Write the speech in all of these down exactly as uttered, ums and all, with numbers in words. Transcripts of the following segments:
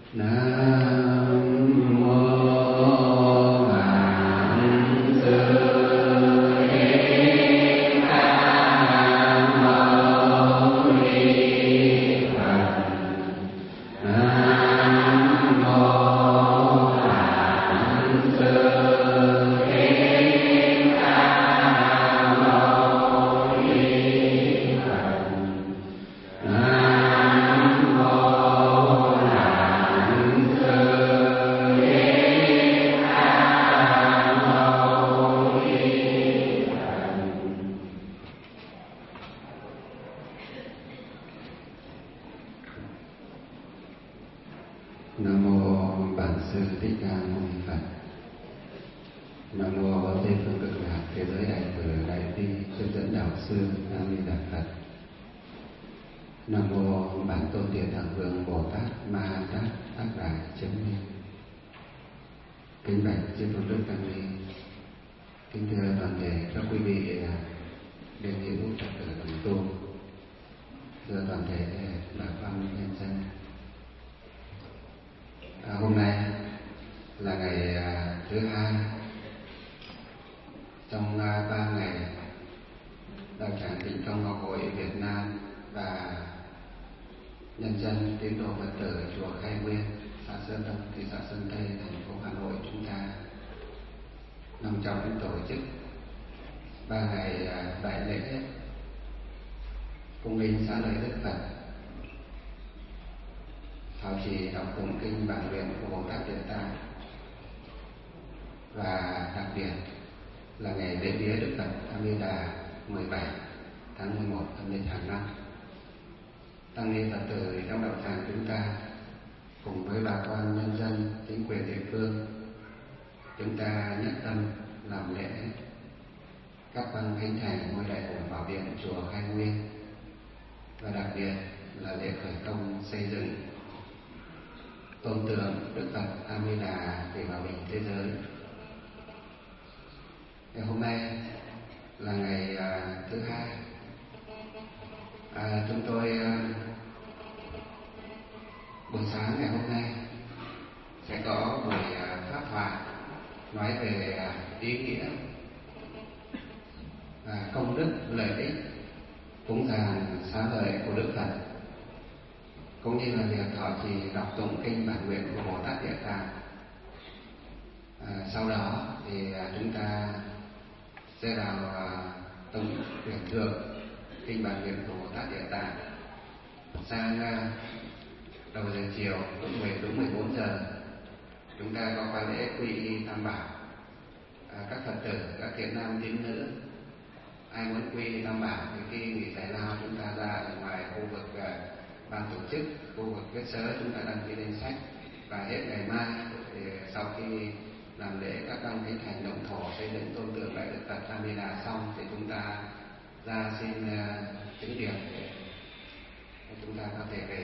Nam mô Bản Sư Thích Ca Mâu Ni Phật. Nam mô Tây Phương Cực Lạc Thế Giới Đại Từ Đại Bi Chân Dẫn Đạo Sư A Di Đà Phật. Nam mô Bản Tôn Địa Tạng Vương Bồ Tát Ma Tát Tác Đại Chấm Ni. Kính bạch chư Tôn Đức Tăng Ni, kính thưa toàn thể các quý vị đệ hữu Phật tử đồng tu, thưa toàn thể bà con nhân dân. À, hôm nay là ngày à, thứ hai trong à, ba ngày Đạo Tràng Tịnh Tông Ngọc Hội Việt Nam và nhân dân tín đồ Phật tử chùa Khai Nguyên, xã Sơn Đông, thị xã Sơn Tây, thành phố Hà Nội chúng ta nằm trong những tổ chức ba ngày à, đại lễ cung linh xá lợi Đức Phật, thọ trì đọc tụng kinh bản nguyện của Bồ Tát Địa Tạng, và đặc biệt là ngày lễ vía Đức Phật A Di Đà mười bảy tháng mười một âm lịch hàng năm. Tăng ni Phật tử trong đạo tràng chúng ta cùng với bà con nhân dân, chính quyền địa phương, chúng ta nhất tâm làm lễ các băng khánh thành ngôi đại hùng bảo điện chùa Khai Nguyên, và đặc biệt là lễ khởi công xây dựng tôn tượng Đức Phật A Di Đà vì hòa bình thế giới. Ngày hôm nay là ngày à, thứ hai. À, chúng tôi à, buổi sáng ngày hôm nay sẽ có buổi à, pháp thoại nói về à, ý nghĩa và công đức lợi ích cúng dường xá lợi của Đức Phật, cũng như là việc thọ trì đọc tụng kinh bản nguyện của Bồ Tát Địa Tạng. À, sau đó thì à, chúng ta sẽ vào à, tụng tuyển thượng kinh bản nguyện của Bồ Tát Địa Tạng. Sang à, đầu giờ chiều lúc mười đúng mười bốn giờ chúng ta có khóa lễ quy y tam bảo. À, các Phật tử, các thiện nam tín nữ ai muốn quy y tam bảo thì khi nghỉ giải lao chúng ta ra ở ngoài khu vực à, ban tổ chức, khu vực viết sớ chúng ta đăng ký lên sách, và hết ngày mai thì sau khi làm lễ các băng khánh thành động thổ xây dựng tôn tượng đại Đức Phật A Di Đà xong thì chúng ta ra xin uh, chứng điểm để chúng ta có thể về.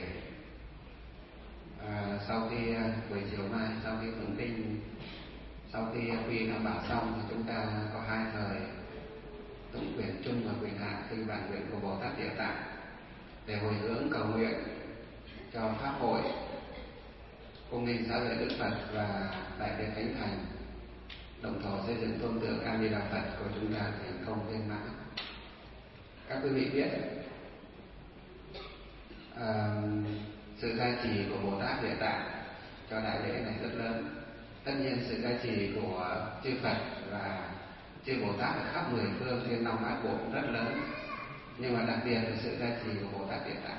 À, sau khi uh, buổi chiều mai sau khi tụng kinh, sau khi quy tam bảo xong thì chúng ta có hai thời tụng quyền chung và quyền hạ kinh bản nguyện của Bồ Tát Địa Tạng để hồi hướng cầu nguyện cho pháp hội cung linh xá lợi Đức Phật và đại lễ khánh thành động thổ xây dựng tôn tượng A Di Đà Phật của chúng ta thành công viên mãn. Các quý vị biết à, sự gia trì của Bồ Tát Địa Tạng cho đại lễ này rất lớn. Tất nhiên sự gia trì của chư Phật và chư Bồ Tát ở khắp mười phương thiên long bát bộ cũng rất lớn, nhưng mà đặc biệt là sự gia trì của Bồ Tát Địa Tạng.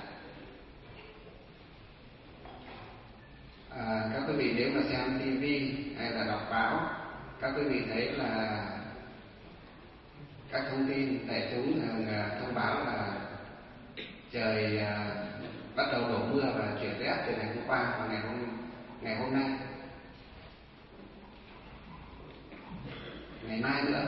À, các quý vị nếu mà xem ti vi hay là đọc báo, các quý vị thấy là các thông tin đại chúng thường thông báo là trời à, bắt đầu đổ mưa và chuyển rét từ ngày hôm qua và ngày hôm ngày hôm nay, ngày mai nữa.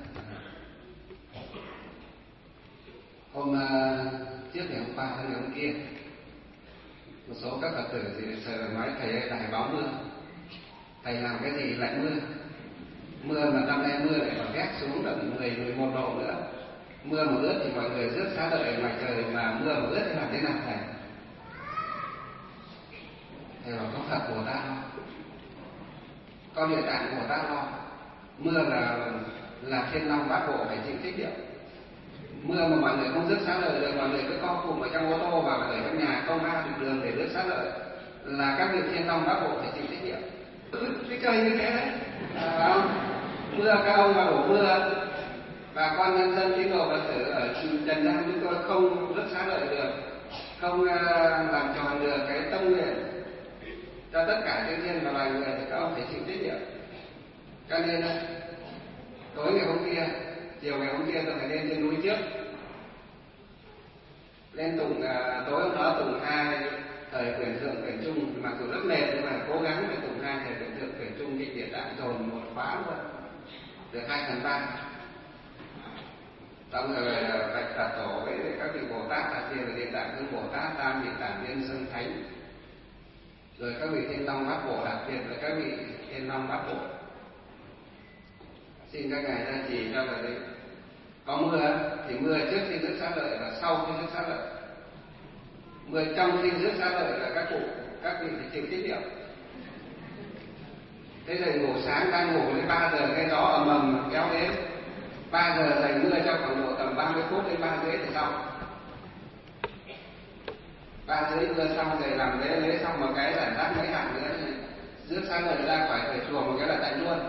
Hôm uh, trước ngày hôm qua hay ngày hôm kia, một số các Phật tử thì sợ nói thầy ơi thầy báo mưa, thầy làm cái gì lại mưa, mưa mà năm nay mưa lại còn rét xuống tận mười mười một độ nữa, mưa mà ướt thì mọi người rước xá lợi ngoài trời, mà mưa mà ướt thì làm thế nào thầy? Thầy bảo có Phật Bồ Tát lo, có Địa Tạng Bồ Tát lo. Mưa là là Thiên Long Bát Bộ phải chịu trách nhiệm. Mưa mà mọi người không rước xá lợi được, mọi người cứ co cụm ở trong ô tô và ở trong nhà không ra được đường để rước xá lợi, là các vị Thiên Long Bát Bộ phải chịu trách nhiệm. Cái chơi như thế đấy, à, mưa các ông mà đổ mưa, bà con nhân dân tín đồ Phật tử ở trần gian chúng tôi không rước xá lợi được, không uh, làm tròn được cái tâm nguyện cho tất cả chư thiên và loài người thì các ông phải chịu trách nhiệm. Cho nên tối ngày hôm kia, chiều ngày hôm kia tôi phải lên trên núi trước, lên tụng uh, tối hôm đó tụng hai thời quyển thượng quyển trung, mặc dù rất mệt nhưng mà cố gắng phải tụng hai thời quyển thượng quyển trung kinh Địa Tạng dồn một khóa luôn, được hai phần ba. Xong rồi bạch Phật tổ với các vị Bồ Tát là kia là Địa Tạng Vương Bồ Tát, Tam Địa Tạng Viên Sơn Thánh, rồi các vị Thiên Long Bát Bộ, đặc biệt là các vị Thiên Long Bát Bộ. Xin các ngài gia trì cho là đấy. Có mưa thì mưa trước khi rước xá lợi và sau khi rước xá lợi. Mưa trong khi rước xá lợi là các cụ, các vị phải chịu trách nhiệm. Thế rồi ngủ sáng đang ngủ đến ba giờ cái gió ầm ầm kéo đến, ba giờ dày mưa cho khoảng độ tầm ba mươi phút đến ba rưỡi thì xong. Ba rưỡi mưa xong rồi làm lễ lễ xong một cái giải rác mấy hạt nữa thì rước xá lợi ra khỏi cửa chùa một cái là tạnh luôn.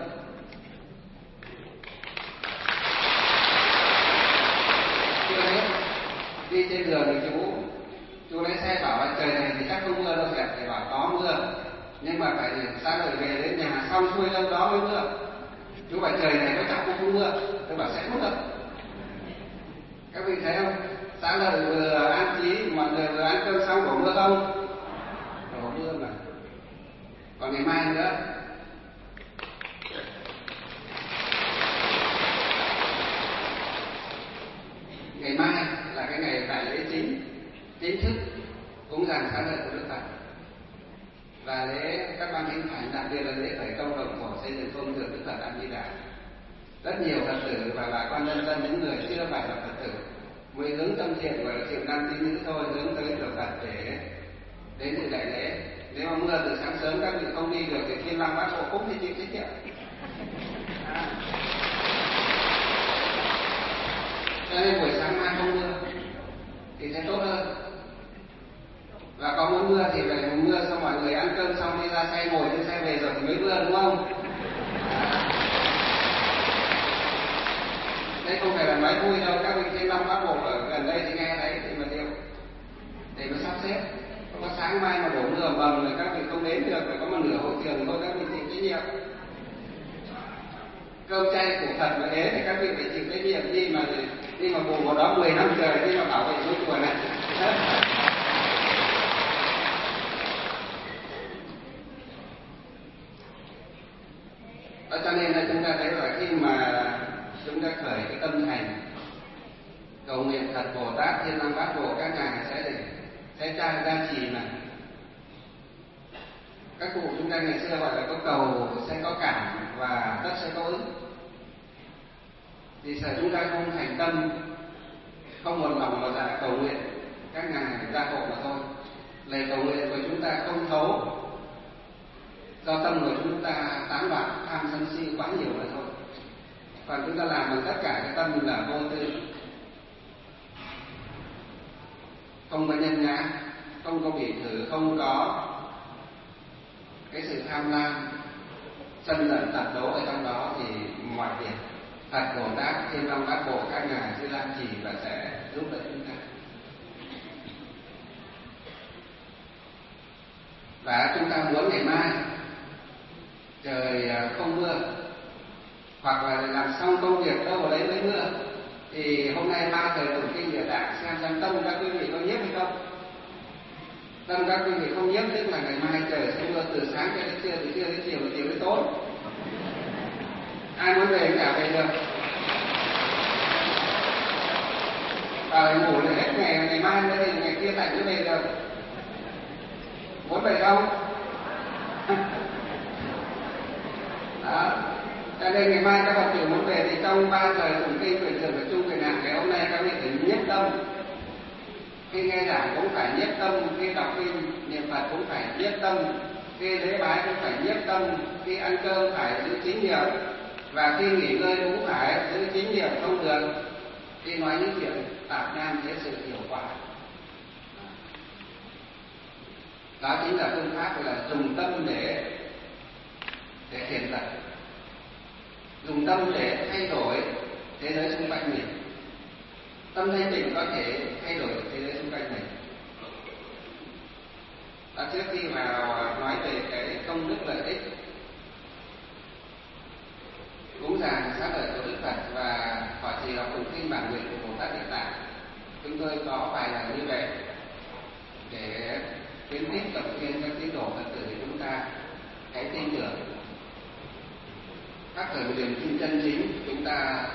Chưa hết, đi trên đường thì chú chú lái xe bảo là trời này thì chắc không mưa đâu kìa, thì bảo có mưa nhưng mà phải xá lợi về đến nhà xong xuôi đâu đó mới mưa. Chú bảo trời này có chắc không mưa, tôi bảo sẽ mưa. Các vị thấy không, xá lợi vừa an trí, mọi người vừa ăn cơm xong đổ mưa không? Đổ mưa mà. Còn ngày mai nữa, ngày mai là cái ngày đại lễ chính, chính thức cúng dường xá lợi của Đức Phật và lễ các ban thánh thánh, đặc biệt là lễ khởi công đồng thổ xây dựng công đường Đức Phật A Di Đà. Rất nhiều Phật tử và bà con nhân dân, những người chưa phải là Phật tử mới hướng tâm thiện gọi là thiện nam tín nữ thôi, hướng tới Đức Phật để đến dự đại lễ. Nếu mà mưa từ sáng sớm các vị không đi được thì Thiên Long Bát Bộ cũng phải chịu trách nhiệm. À. Cho nên buổi sáng mai không mưa thì sẽ tốt hơn. Và có muốn mưa thì phải mưa xong mọi người ăn cơm xong đi ra xe, ngồi trên xe về rồi thì mới mưa, đúng không? À. Đây không phải là nói vui đâu, các vị Thiên Long Bát Bộ ở gần đây thì nghe thấy thì mà điều để mà sắp xếp. Không có sáng mai mà đổ mưa bầm rồi các vị không đến được, phải có một nửa hội trường thôi, các vị chịu trách nhiệm. Cơm chay của Phật mà thế thì các vị phải chịu trách nhiệm đi mà đi mà bù vào đó mười năm trời đi mà bảo vệ ngôi chùa này. Cho nên là chúng ta thấy là khi mà chúng ta khởi cái tâm thành cầu nguyện Phật Bồ Tát Thiên Long Bát Bộ, các ngài sẽ để sẽ tra gia trì này. Các cụ chúng ta ngày xưa gọi là có cầu sẽ có cảm và tất sẽ có ứng. Thì sợ chúng ta không thành tâm, không một lòng mà dạ cầu nguyện, các ngài gia hộ mà thôi. Lời cầu nguyện của chúng ta không thấu, do tâm của chúng ta tán loạn tham sân si quá nhiều mà thôi. Còn chúng ta làm bằng tất cả cái tâm là vô tư, không có nhân nhãn, không có bị thử, không có cái sự tham lam, sân giận tật đố ở trong đó thì mọi việc Phật Bồ Tát Thiên Long Bát Bộ các ngài sẽ gia trì và sẽ giúp đỡ chúng ta. Và chúng ta muốn ngày mai trời không mưa, hoặc là làm xong công việc đâu vào đấy mới mưa, thì hôm nay ba thời tụng kinh Địa Tạng xem xem tâm các quý vị có nhiếp hay không. Tâm các quý vị không nhiếp tức là ngày mai trời sẽ mưa từ sáng cho đến trưa, từ trưa đến chiều, từ chiều đến tối. Ai muốn về cả về được. Và ngủ là hết ngày ngày mai nữa thì ngày kia tạnh mới về được. Muốn về không? Đó. Cho nên ngày mai các Phật tử muốn về thì trong ba giờ tụng kinh quyển thượng và chung quyển hạng, ngày hôm nay các vị phải nhiếp tâm. Khi nghe giảng cũng phải nhiếp tâm, khi đọc kinh niệm Phật cũng phải nhiếp tâm. tâm, khi lễ bái cũng phải nhiếp tâm, khi ăn cơm phải giữ chính niệm, và khi nghỉ ngơi cũng phải giữ chính niệm không được. Khi nói những chuyện tạp nham thế sự hiệu quả, đó chính là phương pháp là dùng tâm để để thiền tập, dùng tâm để thay đổi thế giới xung quanh mình. Tâm thanh tịnh có thể thay đổi thế giới xung quanh mình. Và trước khi vào nói về cái công đức lợi ích cúng dường xá lợi của Đức Phật và thọ trì đọc tụng kinh bản nguyện của Bồ Tát Địa Tạng, chúng tôi có vài lần như vậy để khuyến khích động viên các tín đồ Phật tử của chúng ta hãy tin tưởng các thời điểm tin chân chính, chúng ta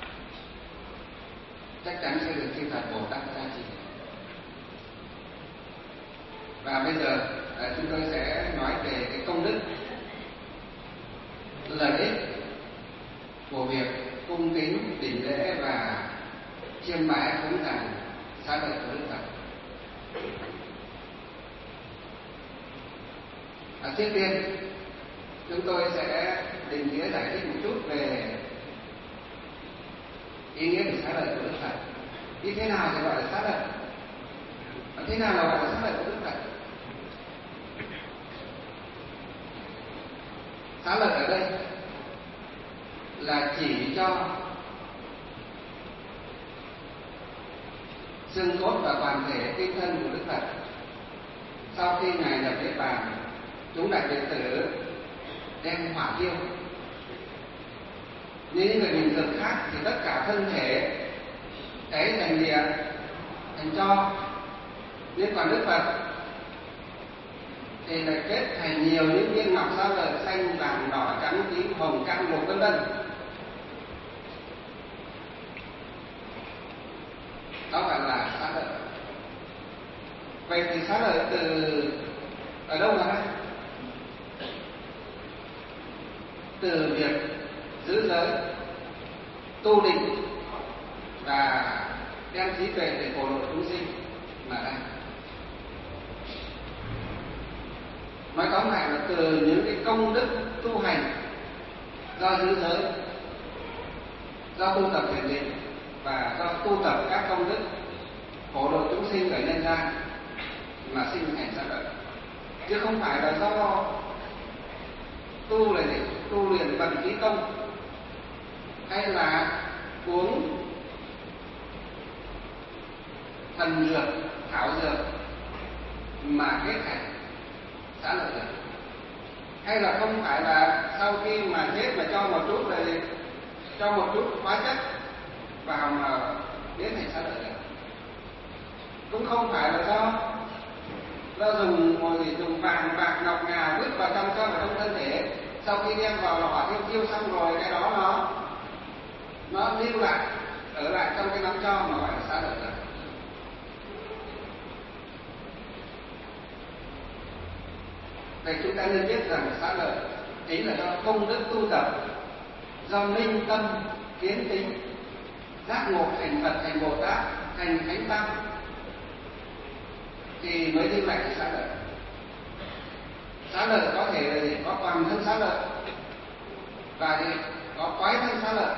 chắc chắn sẽ được chư Phật Bồ Tát gia trì. Và bây giờ chúng tôi sẽ nói về cái công đức lợi ích của việc cung kính đảnh lễ và chiêm bái cúng dường xá lợi của Đức Phật. À, trước tiên chúng tôi sẽ định nghĩa giải thích một chút về ý nghĩa của xá lợi của Đức Phật. Như thế nào thì gọi là xá lợi? Và thế nào là gọi là xá lợi của Đức Phật? Xá lợi ở đây là chỉ cho xương cốt và toàn thể tinh thân của Đức Phật. Sau khi Ngài nhập Niết Bàn, chúng đại đệ tử đem hỏa thiêu. Như những người bình thường khác thì tất cả thân thể cháy thành địa, thành tro. Nhưng còn Đức Phật thì lại kết thành nhiều những viên ngọc xá lợi xanh, vàng, đỏ, trắng, tím, hồng, cam, lục vân vân. Đó gọi là xá lợi. Vậy thì xá lợi từ ở đâu ra? Từ việc giữ giới, tu định và đem trí tuệ để phổ độ chúng sinh mà ra. Nói tóm lại là từ những cái công đức tu hành do giữ giới, do tu tập thiền định và do tu tập các công đức phổ độ chúng sinh ở nhân gian mà sinh thành xá lợi, chứ không phải là do tu là để tu luyện vận khí công hay là uống thần dược, thảo dược mà kết thành xá lợi được, hay là không phải là sau khi mà chết mà cho một chút rồi cho một chút hóa chất vào mà biến thành xá lợi được, cũng không phải là do do dùng ngồi dùng vàng bạc ngọc ngà vứt vào trong cho vào trong thân thể, sau khi đem vào lò thiêu thiêu xong rồi cái đó nó nó lưu lại ở lại trong cái nắm cho mà gọi là xá lợi được. Vậy chúng ta nên biết rằng xá lợi chính là do công đức tu tập, do minh tâm kiến tính giác ngộ thành Phật, thành Bồ Tát, thành Thánh Tăng thì mới lưu lại cái xá lợi. Xá lợi có thể là gì? Có toàn thân xá lợi và gì? Có quái thân xá lợi.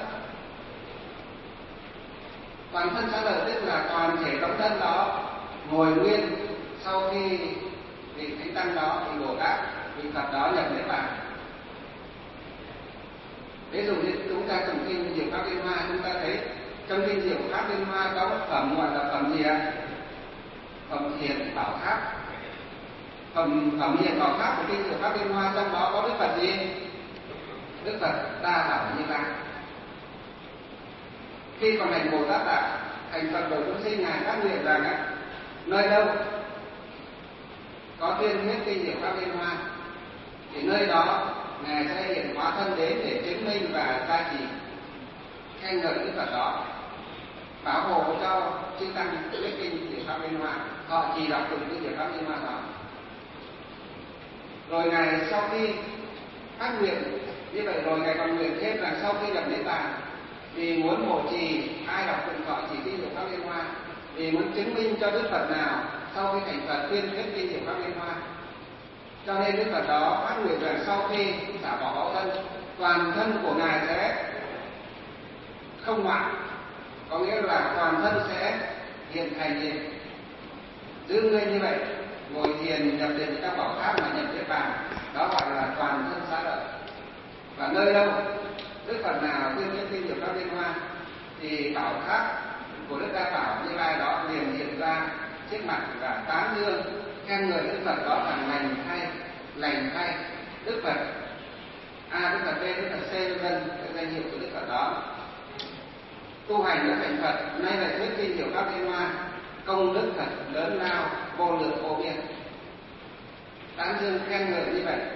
Toàn thân xá lợi tức là toàn thể tấm thân đó ngồi nguyên sau khi vị Thánh Tăng đó, vị Bồ Tát, vị Phật đó nhập Niết Bàn. Ví dụ như chúng ta tụng kinh Diệu Pháp Liên Hoa, chúng ta thấy trong kinh Diệu Pháp Liên Hoa có một phẩm gọi là phẩm gì ạ? Phẩm Hiền Bảo Tháp. Phẩm phẩm Hiền Bảo Tháp của kinh Diệu Pháp Liên Hoa, trong đó có Đức Phật gì? Đức Phật Đa Bảo Như Lai. Khi còn thành Bồ Tát Đạo, thành Phật độ chúng sinh, Ngài phát nguyện rằng á, nơi đâu có tuyên thuyết kinh Diệu Pháp Liên Hoa thì nơi đó Ngài sẽ hiện hóa thân đến để chứng minh và gia trì khen ngợi Đức Phật đó, bảo hộ cho chư tăng thuyết kinh Diệu Pháp Liên Hoa, họ chỉ đọc tụng kinh Diệu Pháp Liên Hoa đó. Rồi Ngài sau khi phát nguyện như vậy rồi Ngài còn nguyện thêm rằng sau khi nhập Niết Bàn vì muốn hộ trì ai đọc tụng thọ chỉ kinh Diệu Pháp Liên Hoa, vì muốn chứng minh cho Đức Phật nào sau khi thành Phật tuyên thuyết kinh Diệu Pháp Liên Hoa Cho nên Đức Phật đó phát nguyện rằng sau khi xả bỏ báo thân, toàn thân của ngài sẽ không hoại, có nghĩa là toàn thân sẽ hiện thành gì? Giữ nguyên như vậy, ngồi thiền nhập định trong bảo tháp mà nhập niết bàn, đó gọi là toàn thân xá lợi. Và nơi đâu Đức Phật nào tuyên thuyết kinh điển Pháp Liên Hoa thì bảo tháp của Đức Đa Bảo Như Lai đó liền hiện ra trước mặt và tán dương khen ngợi Đức Phật đó là lành thay, lành thay. Đức Phật A, Đức Phật B, Đức Phật C vân vân, cái danh hiệu của Đức Phật đó tu hành đã thành Phật, nay là thuyết kinh điển Pháp Liên Hoa, công đức thật lớn lao, vô lượng vô biên. Tán dương khen ngợi như vậy.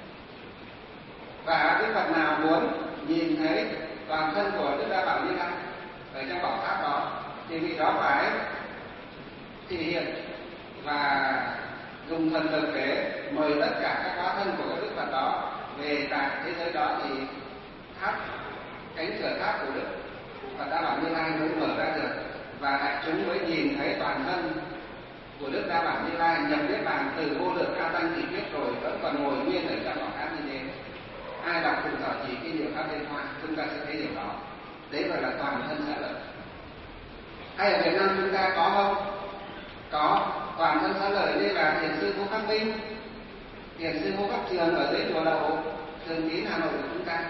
Và Đức Phật nào muốn nhìn thấy toàn thân của Đức Đa Bảo Như Lai ở trong bảo tháp đó thì vị đó phải thể hiện và dùng thần lực để mời tất cả các hóa thân của các Đức Phật đó về tại thế giới đó, thì tháp, cánh cửa tháp của Đức Phật Đa Bảo Như Lai mới mở ra được, và đại chúng mới nhìn thấy toàn thân của Đức Đa Bảo Như Lai nhập niết bàn từ vô lượng a tăng kỳ kiếp rồi vẫn còn ngồi nguyên ở trong bảo tháp như thế. Ai đọc cùng thọ trì kinh điển Pháp Liên Hoa chúng ta sẽ thấy điều đó. Đấy gọi là toàn thân xá lợi. Hay ở Việt Nam chúng ta có không? Có toàn thân xá lợi, đây là thiền sư Ngô Khắc Minh, thiền sư Ngô Khắc Trường ở dưới chùa Đậu Thường Tín Hà Nội của chúng ta.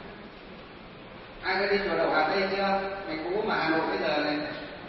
Ai đã đi chùa Đậu Hà Tây chưa? Ngày cũ mà Hà Nội bây giờ này.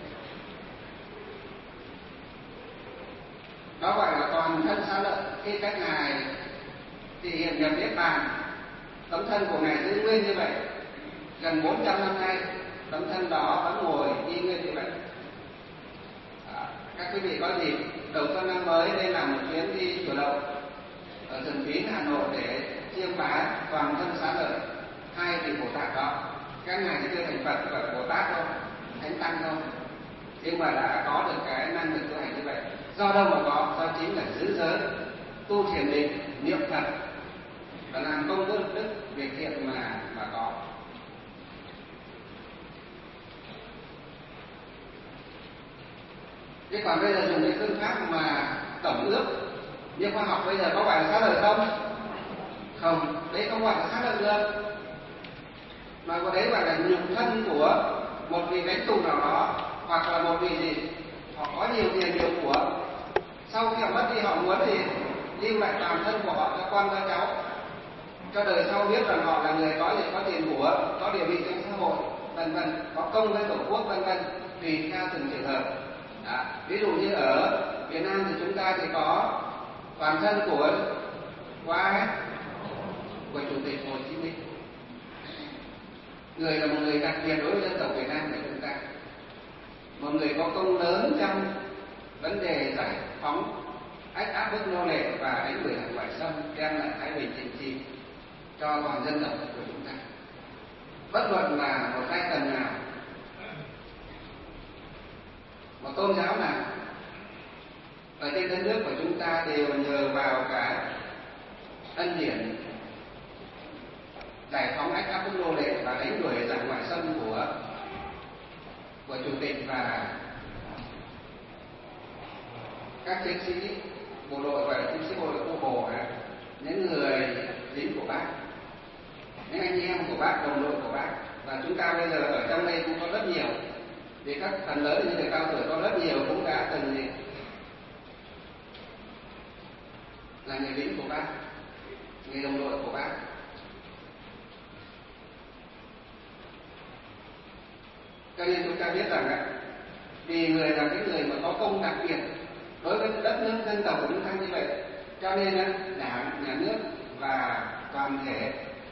Đó gọi là toàn thân xá lợi. Khi các ngài thì hiện nhập niết bàn, tấm thân của ngài giữ nguyên như vậy gần bốn trăm năm nay, tấm thân đó vẫn ngồi y nguyên như vậy. À, các quý vị có dịp đầu xuân năm mới nên làm một chuyến đi chùa Đậu ở Thường Tín Hà Nội để chiêm bái toàn thân xá lợi hai vị Bồ Tát đó. Các ngài chưa thành Phật và Bồ Tát đâu, Thánh Tăng đâu, nhưng mà đã có được cái năng lực tu hành như vậy. Do đâu mà có? Do chính là giữ giới, tu thiền định, niệm Phật và làm công đức đức việc thiện mà mà có. Thế còn bây giờ dùng cái phương pháp mà tổng ước như khoa học bây giờ có phải là xá lợi không? Không, đấy không gọi là xá lợi được, mà có đấy gọi là nhục thân của một vị lãnh tụ nào đó, hoặc là một vị gì họ có nhiều tiền nhiều của, sau khi họ mất đi họ muốn thì lưu lại toàn thân của họ cho con cho cháu, cho đời sau biết rằng họ là người có gì, có tiền của, có địa vị trong xã hội, vân vân, có công với tổ quốc, vân vân, tùy theo từng trường hợp. Đó. Ví dụ như ở Việt Nam thì chúng ta thì có toàn thân của qua của Chủ tịch Hồ Chí Minh, người là một người đặc biệt đối với dân tộc Việt Nam của chúng ta, một người có công lớn trong vấn đề giải phóng ách áp bức nô lệ và đánh đuổi hàng ngoại xâm, đem lại thái bình thịnh trị cho toàn dân tộc của chúng ta. Bất luận là một giai tầng nào, một tôn giáo nào ở trên đất nước của chúng ta đều nhờ vào cái ân điển giải phóng ách áp bức nô lệ và đánh đuổi giặc ngoại xâm của của chủ tịch và các chiến sĩ bộ đội, gọi là chiến sĩ bộ đội Cụ Hồ, những người lính của bác, những anh em của bác, đồng đội của bác. Và chúng ta bây giờ ở trong đây cũng có rất nhiều, vì các phần lớn như người cao tuổi có rất nhiều cũng đã từng gì là người lính của bác, người đồng đội của bác. Cho nên chúng ta biết rằng vì người là cái người mà có công đặc biệt đối với đất nước dân tộc của chúng ta như vậy, cho nên đảng, nhà nước và toàn thể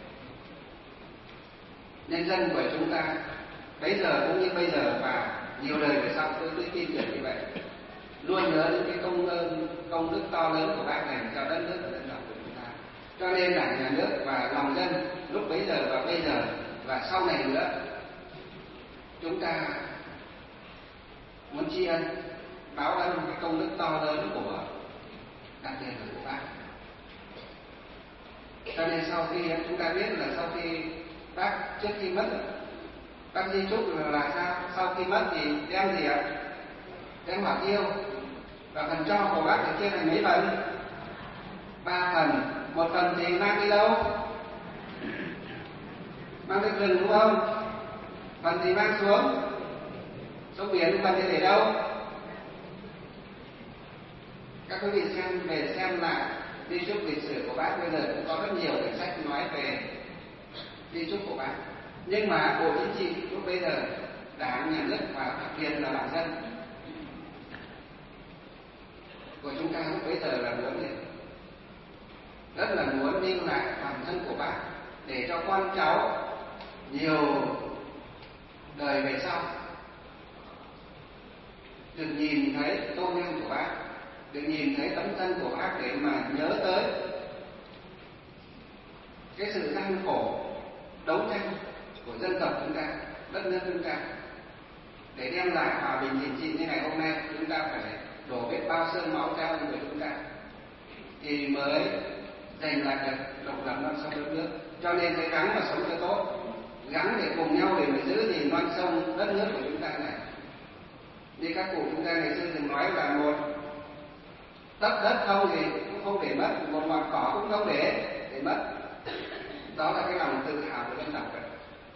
nhân dân của chúng ta bây giờ cũng như bây giờ và nhiều đời về sau, tôi tôi tin tưởng như vậy, luôn nhớ đến cái công ơn, công đức to lớn của bác dành cho đất nước và dân tộc của chúng ta. Cho nên đảng, nhà nước và lòng dân lúc bấy giờ và bây giờ và sau này nữa, chúng ta muốn tri ân, báo ân cái công đức to lớn của đặc biệt là của bác. Cho nên sau khi chúng ta biết là sau khi bác trước khi mất, bác di chúc là sao? Sau khi mất thì đem gì ạ? Đem hỏa tiêu, và phần cho của bác thì chia thành mấy phần? Ba đi đâu? Mang lên rừng đúng không? Phần thì mang xuống xuống biển, phần thì để đâu? Các quý vị xem về xem là di chúc lịch sử của Bác bây giờ cũng có rất nhiều quyển sách nói về di chúc của Bác. Nhưng mà Bộ Chính trị lúc bây giờ, Đảng, Nhà nước và đặc biệt là bản dân của chúng ta lúc bây giờ là muốn gì? Rất là muốn lưu lại bản thân của Bác để cho con cháu nhiều đời về sau được nhìn thấy tôn nghiêm của Bác, được nhìn thấy tấm thân của Bác để mà nhớ tới cái sự gian khổ đấu tranh của dân tộc chúng ta, đất nước chúng ta, để đem lại hòa bình chính trị như ngày hôm nay. Chúng ta phải đổ biết bao xương máu cha ông của chúng ta thì mới giành lại được độc lập non sông đất nước. Cho nên phải gắng mà sống cho tốt, gắng để cùng nhau để mà giữ gìn non sông đất nước của chúng ta này. Như các cụ chúng ta ngày xưa từng nói là một tấc đất không thì cũng không để mất, một ngọn cỏ cũng không để để mất. Đó là cái lòng tự hào của dân tộc đấy.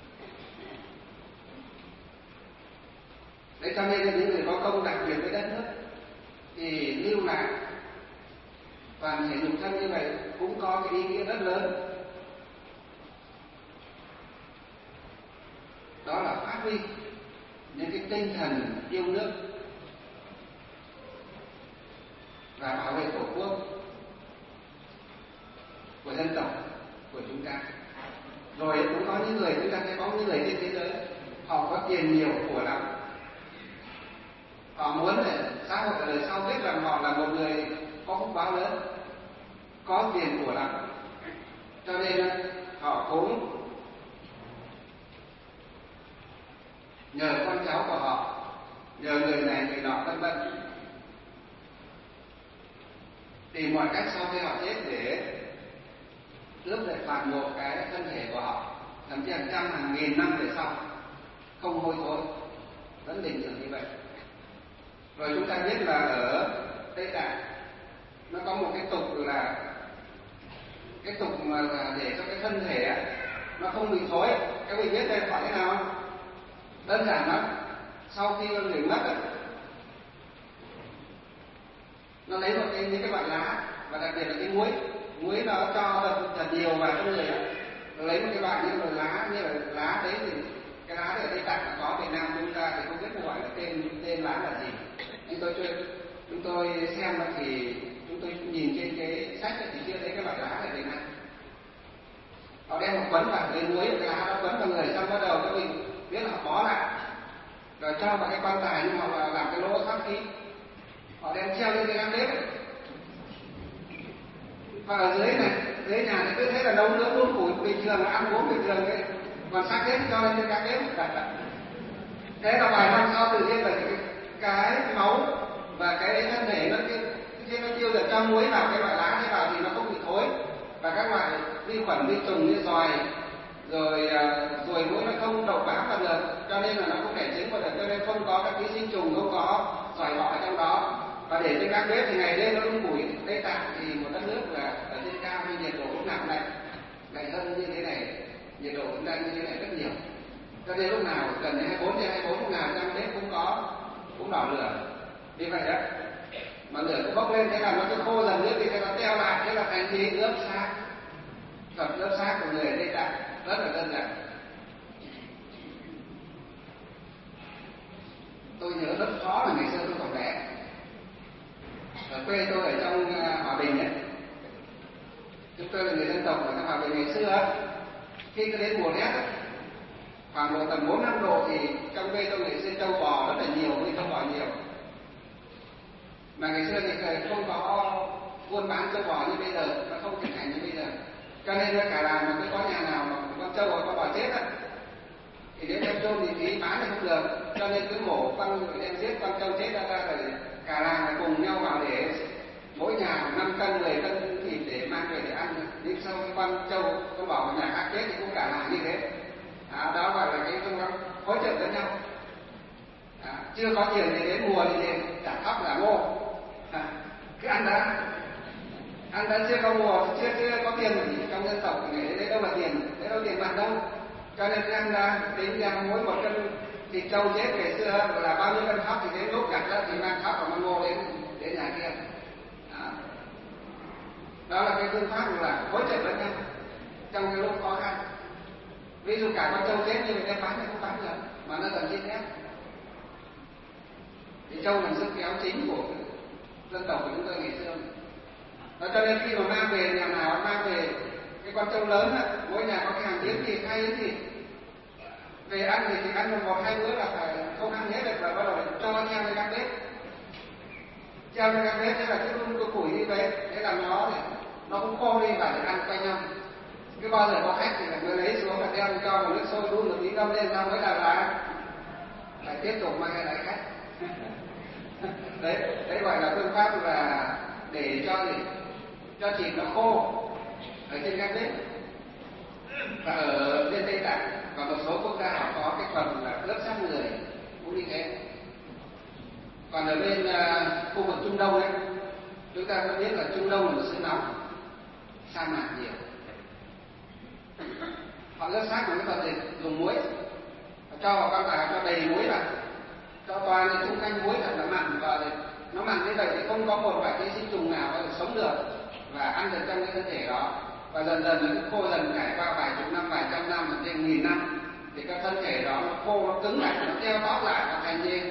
Đấy, cho nên là những người có công đặc biệt với đất nước thì lưu lại toàn thể nhục thân như vậy cũng có cái ý nghĩa rất lớn. Đó là phát huy những cái tinh thần yêu nước và bảo vệ tổ quốc của dân tộc của chúng ta. Rồi cũng có những người, chúng ta thấy có những người trên thế giới họ có tiền nhiều của lắm, họ muốn để xã hội ở đời sau biết rằng họ là một người có phúc báo lớn, có tiền của lắm, cho nên họ cũng nhờ con cháu của họ, nhờ người này người nọ vân vân, tìm mọi cách sau khi họ chết để cướp lại toàn bộ cái thân thể của họ, thậm chí hàng trăm hàng nghìn năm về sau không hôi thối, vẫn bình thường như vậy. Rồi chúng ta biết là ở Tây Tạng nó có một cái tục là cái tục mà là để cho cái thân thể nó không bị thối. Các vị biết đây phải thế nào không? Đơn giản lắm. Sau khi người mất ấy, nó lấy một cái những cái loại lá, và đặc biệt là cái muối, muối nó cho thật, thật nhiều vào trong người ấy. Nó lấy một cái loại như là lá, như là lá đấy thì cái lá đấy ở Tây Tạng có, Việt Nam chúng ta thì không biết gọi là tên tên lá là gì. Chúng tôi chơi, chúng tôi xem thì chúng tôi nhìn trên cái sách thì chưa thấy cái loại lá này Việt Nam. Họ đem một quấn vào lấy muối, cái lá nó quấn vào người, xong bắt đầu các mình biết là họ bó lại, rồi cho vào cái quan tài, nhưng họ là làm cái lỗ thoát khí, họ đem treo lên cái gác bếp ấy. Và ở dưới này, dưới nhà thì cứ thế là nấu nướng đun củi bình thường, ăn uống bình thường ấy, còn xác hết cho lên cái gác bếp. Thế là vài năm sau tự nhiên là cái, cái máu và cái thân thể nó cái nó tiêu được cho muối vào cái loại lá thế vào thì nó không bị thối, và các loại vi khuẩn vi trùng như giòi rồi rồi muối nó không độc bám vào được, cho nên là nó không đẻ trứng vào được, cho nên không có các ký sinh trùng, không có giòi bọ ở trong đó. Và để trên các bếp thì ngày đêm nó đun củi. Tây Tạng thì một đất nước là ở trên cao, nhưng nhiệt độ lúc nào cũng lạnh, lạnh hơn như thế này, nhiệt độ cũng đang như thế này rất nhiều, cho nên lúc nào gần hai mươi bốn trên hai mươi bốn lúc nào trong bếp cũng có cũng đỏ lửa như vậy đó, mà lửa cứ bốc lên thế là nó cứ khô dần nước thì nó teo lại, thế là thành gì? Ướp xác. Thuật ướp xác của người ở Tây Tạng rất là đơn giản. Tôi nhớ rất khó là ngày xưa tôi còn bé, ở quê tôi ở trong Hòa Bình ấy, chúng tôi là người dân tộc ở trong Hòa Bình ngày xưa, khi tôi đến mùa rét ấy, khoảng độ tầm bốn năm độ thì trong quê tôi ngày xưa trâu bò rất là nhiều, nuôi trâu bò nhiều. Mà ngày xưa thì không có buôn bán trâu bò như bây giờ, nó không thịnh hành như bây giờ, cho nên cả làng mà cứ có nhà nào mà con trâu hoặc con bò chết á thì đến đem chôn thì phí bán thì không được, cho nên cứ mổ con đem giết con trâu chết ra ra rồi cả làng là cùng nhau vào để mỗi nhà năm cân mười cân thịt để mang về để ăn. Nhưng sau cái con trâu con bò vào nhà khác chết thì cũng cả làng như thế. À, đó gọi là cái phương pháp hỗ trợ lẫn nhau. À, chưa có tiền thì đến mùa thì đến trả thóc là ngô, à, cứ ăn đã, ăn đã chưa có mùa, chưa chưa có tiền trong dân tộc để đấy đâu là tiền, đấy đâu tiền mặt đâu. Cho nên ăn ra tính ra mỗi một cân thịt trâu chết ngày xưa là bao nhiêu cân thóc, thì đến lúc gặt ra thì mang thóc và mang ngô đến đến nhà kia. Đó. Đó là cái phương pháp là hỗ trợ lẫn nhau trong cái lúc khó khăn. Ví dụ cả con trâu chết nhưng mà đem bán thì không bán được, mà nó cần xin phép. Thì trâu là sức kéo chính của dân tộc của chúng tôi ngày xưa. Đó, cho nên khi mà mang về nhà nào mang về cái con trâu lớn á, mỗi nhà có cái hàng yến thịt hay yến thịt, về ăn thì chỉ ăn một hai bữa là phải không ăn hết được, và bắt đầu cho nó treo lên các bếp, treo lên các bếp thế là cứ đun cái củi đi về, thế là nó để nó cũng khô đi và để ăn quanh nhau. Cứ bao giờ có khách thì mới lấy xuống và đem cho vào nước sôi đun một tí ngâm lên, xong mới là là lại tiếp tục mang lại khách. đấy đấy gọi là phương pháp là để cho gì cho thịt nó khô ở trên các bếp. Và ở bên Tây Tạng và một số quốc gia họ có cái phần là ướp xác người cũng như thế. Còn ở bên uh, khu vực Trung Đông ấy, chúng ta cũng biết là Trung Đông là một xứ nóng, sa mạc nhiều. Họ ướp xác bằng cái phần gì dùng muối, cho vào con gà cho đầy muối vào, cho toàn lên chung canh muối thật là mặn, và nó mặn như vậy thì không có một loại ký sinh trùng nào có thể sống được và ăn được trong cái thân thể đó. Và dần dần nó cứ khô dần, trải qua vài chục năm, vài trăm năm, trên nghìn năm thì cái thân thể đó nó khô, nó cứng lại, nó teo tóp lại và thành gì?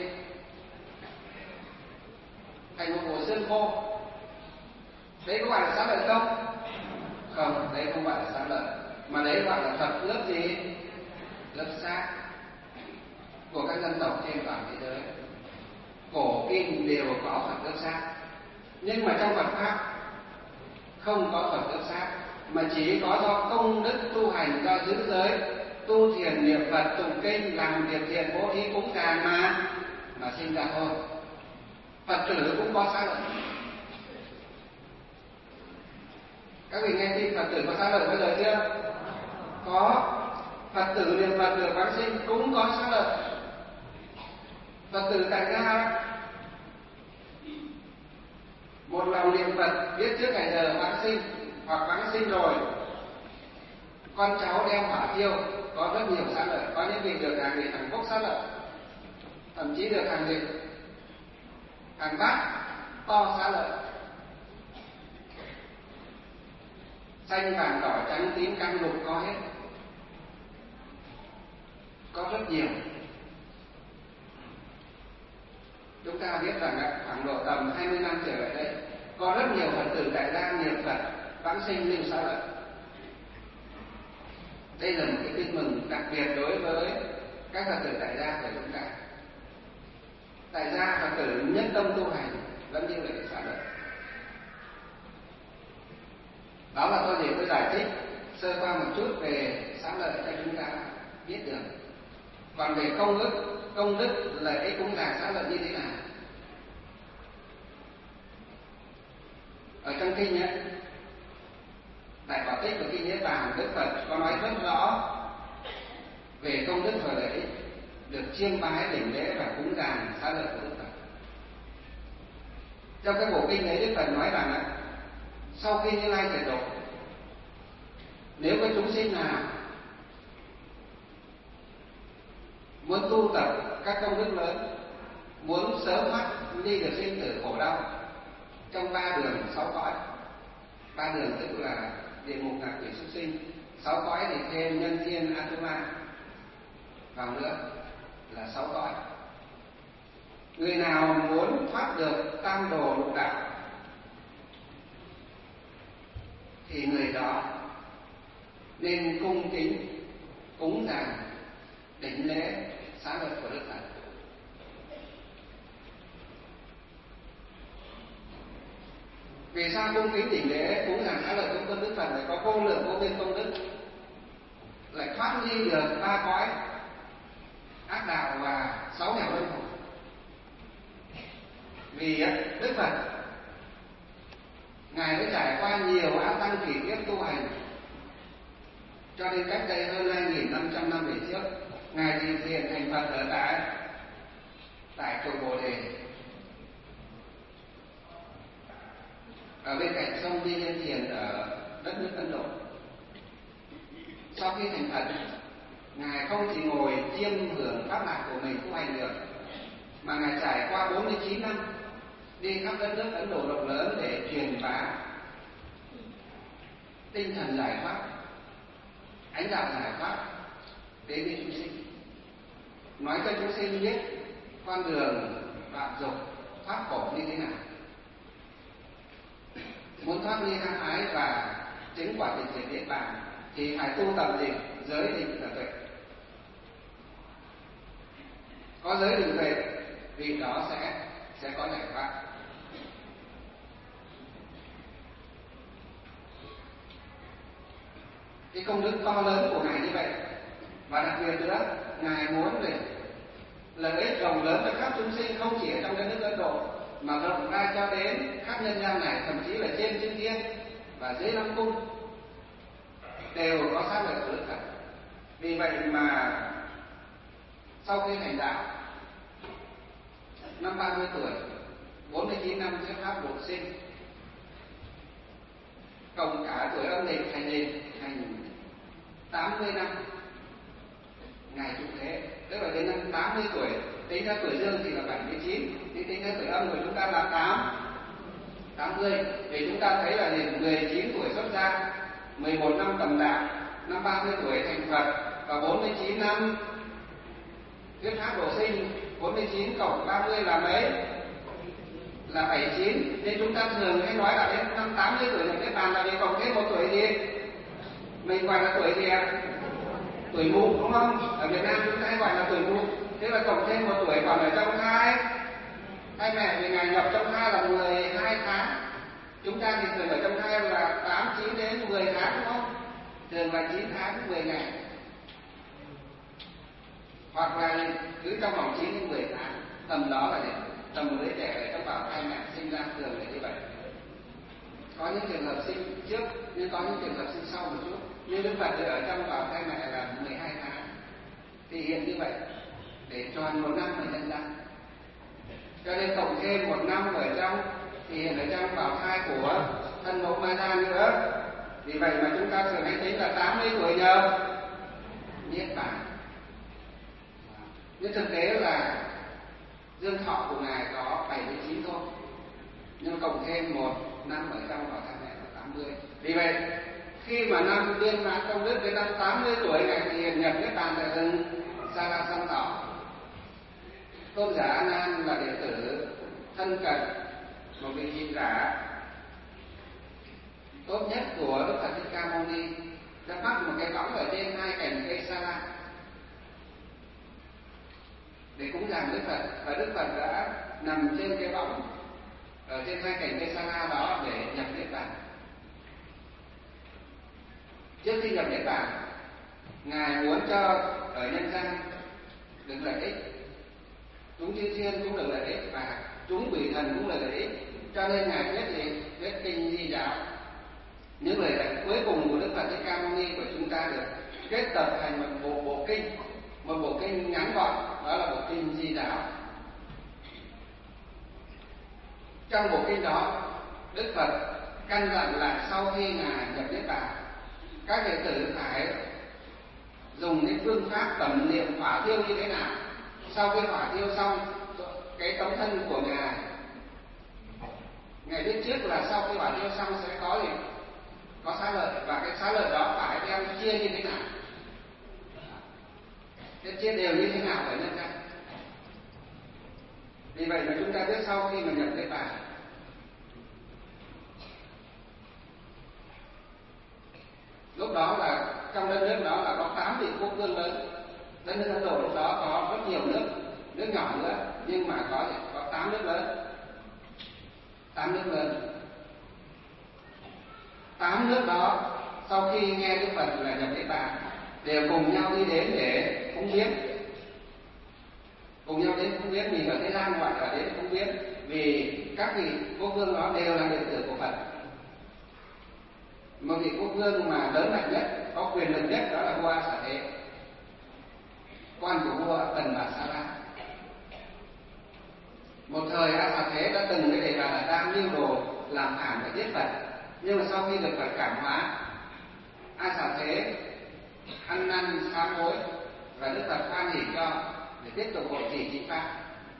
Thành một bộ xương khô. Đấy có gọi là xá lợi không? Không, đấy không phải là xá lợi, mà đấy gọi là thuật ướp gì? Ướp xác của các dân tộc trên toàn thế giới. Cổ kim đều có thuật ướp xác, nhưng mà trong Phật pháp không có thuật ướp xác, mà chỉ có do công đức tu hành, do giữ giới, tu thiền niệm Phật, tụng kinh, làm việc thiện, bố thí cúng dường mà mà sinh ra thôi. Phật tử cũng có xá lợi. Các vị nghe tin Phật tử có xá lợi bao giờ chưa? Có. Phật tử niệm Phật được vãng sinh cũng có xá lợi. Phật tử tại gia một lòng niệm Phật, biết trước ngày giờ vãng sinh hoặc vãng sinh rồi, con cháu đem hỏa thiêu, có rất nhiều xá lợi. Có những vị được hàng vị hàng phúc xá lợi, thậm chí được hàng vị hàng bát to xá lợi. Xanh vàng đỏ trắng tím cam lục có hết, có rất nhiều. Chúng ta biết rằng khoảng độ tầm hai mươi năm trở lại đây, có rất nhiều Phật tử tại gia niệm Phật vãng sinh lưu xá lợi. Đây là một cái tin mừng đặc biệt đối với các Phật tử tại gia của chúng ta. Tại gia Phật tử nhất tâm tu hành vẫn như là xá lợi. Đó là tôi để tôi giải thích sơ qua một chút về xá lợi cho chúng ta biết được. Còn về công đức, công đức lợi ích cúng dường xá lợi như thế nào? Ở trong kinh ấy, Đại Bảo Tích và kinh Niết Bàn, Đức Phật có nói rất rõ về công đức và lợi ích được chiêm bái, đảnh lễ và cúng dường xá lợi của Đức Phật. Trong cái bộ kinh ấy, Đức Phật nói rằng ấy, sau khi Như Lai tịnh độ, nếu có chúng sinh nào muốn tu tập các công đức lớn, muốn sớm thoát đi được sinh tử khổ đau trong ba đường sáu cõi, ba đường tức là địa ngục, ngạ quỷ, súc sinh, sáu cõi thì thêm nhân thiên Atula vào nữa là sáu cõi. Người nào muốn thoát được tam đồ lục đạo thì người đó nên cung kính cúng dường đảnh lễ xá lợi của Đức Phật. Vì sao cung kính đảnh lễ cúng dường xá lợi của Đức Phật lại có vô lượng vô biên công đức, lại thoát ly được ba cõi ác đạo và sáu nẻo luân hồi? Vì Đức Phật Ngài đã trải qua nhiều ác tăng kỷ kiếp tu hành, cho nên cách đây hơn hai nghìn năm trăm năm về trước, Ngài hiện diện thành Phật ở tại tại chùa Bồ Đề. ở bên cạnh sông Đi Liên Thiền ở đất nước Ấn Độ. Sau khi thành Phật, Ngài không chỉ ngồi chiêm hưởng pháp lạc của mình tu hành được, mà Ngài trải qua bốn mươi chín năm đi khắp đất nước Ấn Độ rộng lớn để truyền bá tinh thần giải thoát, ánh đạo giải thoát đến với chúng sinh, nói cho chúng sinh biết con đường đoạn dục thoát khổ như thế nào. Muốn thoát ly tham ái và chứng quả tịch diệt niết bàn thì phải tu tập gì? Giới định và tuệ. Có giới định tuệ vì đó sẽ sẽ có giải thoát. Cái công đức to lớn của Ngài như vậy, và đặc biệt nữa Ngài muốn để lợi ích rộng lớn cho khắp chúng sinh, không chỉ ở trong đất nước Ấn Độ mà rộng ra cho đến khắp nhân gian này, thậm chí là trên chư thiên và dưới năm cung đều có sát lợi của Đức Phật. Vì vậy mà sau khi thành đạo, năm ba mươi tuổi, bốn mươi chín năm thuyết pháp độ sinh, cộng cả tuổi âm lịch thành lịch thành tám mươi năm Ngài trụ thế, tức là đến năm tám mươi tuổi, tính theo tuổi dương thì là bảy mươi chín, nhưng tính theo tuổi âm của chúng ta là tám tám mươi. Vì chúng ta thấy là mười chín tuổi xuất gia, mười một năm tầm đạo, năm ba mươi tuổi thành Phật, và bốn mươi chín năm thuyết pháp độ sinh. Bốn mươi chín cộng ba mươi là mấy? Là bảy mươi chín. Nên chúng ta thường hay nói là đến năm tám mươi tuổi nhập niết bàn là vì cộng thêm một tuổi gì? Mình gọi là tuổi gì ạ? Tuổi mụ, đúng không? Ở Việt Nam chúng ta hay gọi là tuổi mụ. Thế là cộng thêm một tuổi còn ở trong thai. Hai mẹ vì Ngài nhập trong thai là mười hai tháng. Chúng ta thì thường ở trong thai là tám, chín đến mười tháng, đúng không? Thường là chín tháng, mười ngày. Hoặc là cứ trong vòng chín đến mười tháng. Tầm đó là để tầm đứa trẻ ở trong bào thai mẹ sinh ra thường là như vậy. Có những trường hợp sinh trước, nhưng có những trường hợp sinh sau một chút. Nhưng Đức Phật ở trong bào thai mẹ là mười hai tháng, thì hiện như vậy để tròn một năm ở nhân gian. Cho nên cộng thêm một năm ở trong thì hiện ở trong bào thai của thân mẫu Ma Gia nữa. Vì vậy mà chúng ta thường hay tính là tám mươi tuổi nhập niết bàn. Nhưng thực tế là dương thọ của Ngài có bảy mươi chín thôi, nhưng cộng thêm một năm ở trong bào thai mẹ là tám mươi. Vì vậy khi mà năm viên mãn công đức đến năm tám mươi tuổi Ngài thì hiện nhập niết bàn tại rừng Sa La Sam Thọ. Tôn giả A Nan là đệ tử thân cận một vị thị giả tốt nhất của Đức Phật Thích Ca Mâu Ni, đã bắt một cái bóng ở trên hai cành cây sa la để cúng dường Đức Phật, và Đức Phật đã nằm trên cái bóng ở trên hai cành cây sa la đó để nhập niết bàn. Trước khi nhập niết bàn, Ngài muốn cho ở nhân gian được lợi ích, chúng chư thiên cũng được lợi ích và chúng quỷ thần cũng được lợi ích, cho nên Ngài viết gì? Viết kinh Di Giáo. Những lời dạy cuối cùng của Đức Phật Thích Ca Mâu Ni của chúng ta được kết tập thành một bộ bộ kinh, một bộ kinh ngắn gọn, đó là bộ kinh Di Giáo. Trong bộ kinh đó, Đức Phật căn dặn là sau khi Ngài nhập niết bàn, các đệ tử phải dùng cái phương pháp tẩm niệm hỏa thiêu như thế nào. Sau khi hỏa thiêu xong, cái tấm thân của Ngài, Ngài biết trước là sau khi hỏa thiêu xong sẽ có gì? Có xá lợi, và cái xá lợi đó phải đem chia như thế nào? Thế chia đều như thế nào ở nhân gian? Vì vậy mà chúng ta biết sau khi mà nhập niết bàn, lúc đó là trong đất nước đó là có tám vị quốc vương lớn. Đất nước Ấn Độ lúc đó có rất nhiều nước, nước nhỏ nữa, nhưng mà có có tám nước lớn, tám nước lớn. Tám nước đó sau khi nghe Đức Phật là nhập niết bàn đều cùng nhau đi đến để cúng viếng, cùng nhau đến cúng viếng. Vì ở thế gian gọi là đến cúng viếng, vì các vị quốc vương đó đều là đệ tử của Phật. Một vị quốc vương mà lớn mạnh nhất, có quyền lực nhất đó là vua A Xà Thế, quan của vua Tần Bà Sa La. Một thời A Xà Thế đã từng cái đề bà là đang mưu đồ làm phản và giết Phật. Nhưng mà sau khi được Phật cảm hóa, A Xà Thế ăn năn sám hối và Đức Phật hoan hỉ cho để tiếp tục hộ trì chính pháp,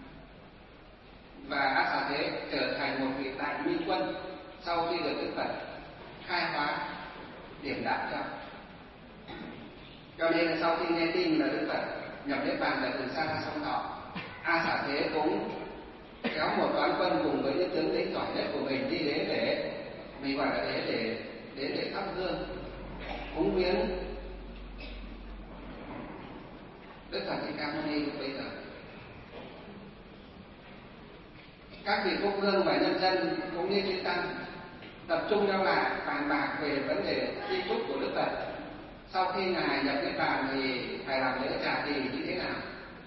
và A Xà Thế trở thành một vị đại minh quân sau khi được Đức Phật khai hóa điểm đạo cho. Cho nên là sau khi nghe tin là Đức Phật nhập niết bàn là từ xa ra sông Thọ, A Xà Thế cũng kéo một toán quân cùng với những tướng lĩnh giỏi nhất của mình đi đến để mình gọi là để để đến để thắp hương cúng viếng Đức Phật Thích Ca Mâu Ni lúc bấy giờ. Các vị quốc vương và nhân dân cũng như chư tăng tập trung nhau lại bàn bạc về vấn đề di chúc của Đức Phật. Sau khi ngài nhập niết bàn thì phải làm lễ trà tỳ như thế nào?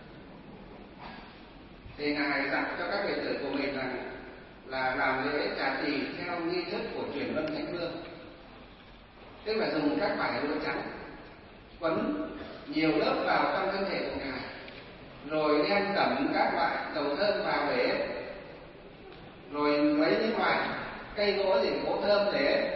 Thì ngài dặn cho các đệ tử của mình rằng là làm lễ trà tỳ theo nghi thức của truyền luân thánh vương, tức là dùng các vải lụa trắng quấn nhiều lớp vào trong thân thể của ngài, rồi đem tẩm các loại dầu thơm vào để, rồi lấy những loại cây gỗ gì gỗ thơm để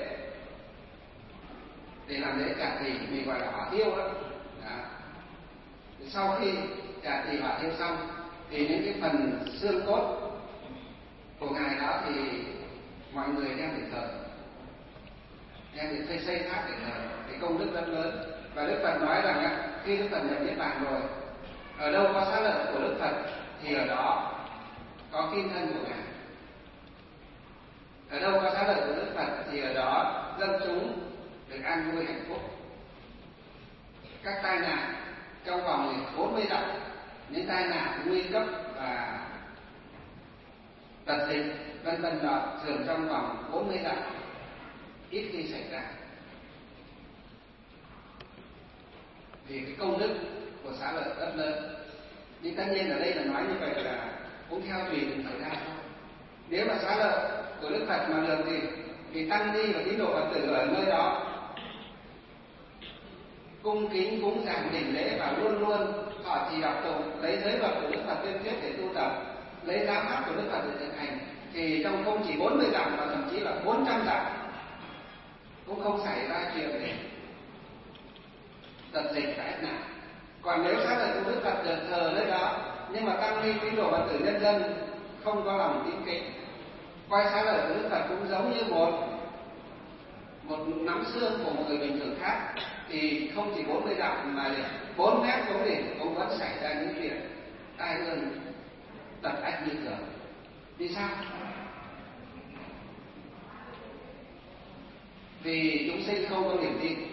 để làm lễ trà tỳ, mình gọi là hỏa thiêu đó. Đó. Sau khi trà tỳ hỏa thiêu xong thì những cái phần xương cốt của ngài đó thì mọi người đem để thờ, đem để xây xây tháp để thờ, cái công đức rất lớn. Và Đức Phật nói rằng khi Đức Phật nhập niết bàn rồi, ở đâu có xá lợi của Đức Phật thì ở đó có kim thân của ngài, ở đâu có xá lợi của Đức Phật thì ở đó dân chúng được an vui hạnh phúc. Các tai nạn trong vòng bốn mươi dặm, những tai nạn nguy cấp và tật dịch vân vân đó thường trong vòng bốn mươi dặm ít khi xảy ra, vì cái công đức của xá lợi rất lớn. Nhưng tất nhiên ở đây là nói như vậy là cũng theo tùy từng thời gian thôi. Nếu mà xá lợi của Đức Phật mà được thì thì tăng ni và tín đồ Phật tử ở nơi đó cung kính cúng dường đỉnh lễ và luôn luôn họ chỉ đọc tụng lấy giới luật của Đức Phật tuyên thuyết để tu tập, lấy giáo pháp của Đức Phật để thực hành, thì trong không chỉ bốn mươi dặm mà thậm chí là bốn trăm dặm cũng không xảy ra chuyện gì tật dịch tai nạn. Còn nếu xác định của Đức Phật được thờ nơi đó, nhưng mà tăng ni tín đồ Phật tử nhân dân không có lòng tín kính, coi xác lợi của Đức Phật cũng giống như một một nắm xương của một người bình thường khác, thì không chỉ bốn mươi dặm mà bốn mét cũng thì cũng vẫn xảy ra những chuyện tai ương tật ách như thường. Vì sao? Vì chúng sinh không có niềm tin,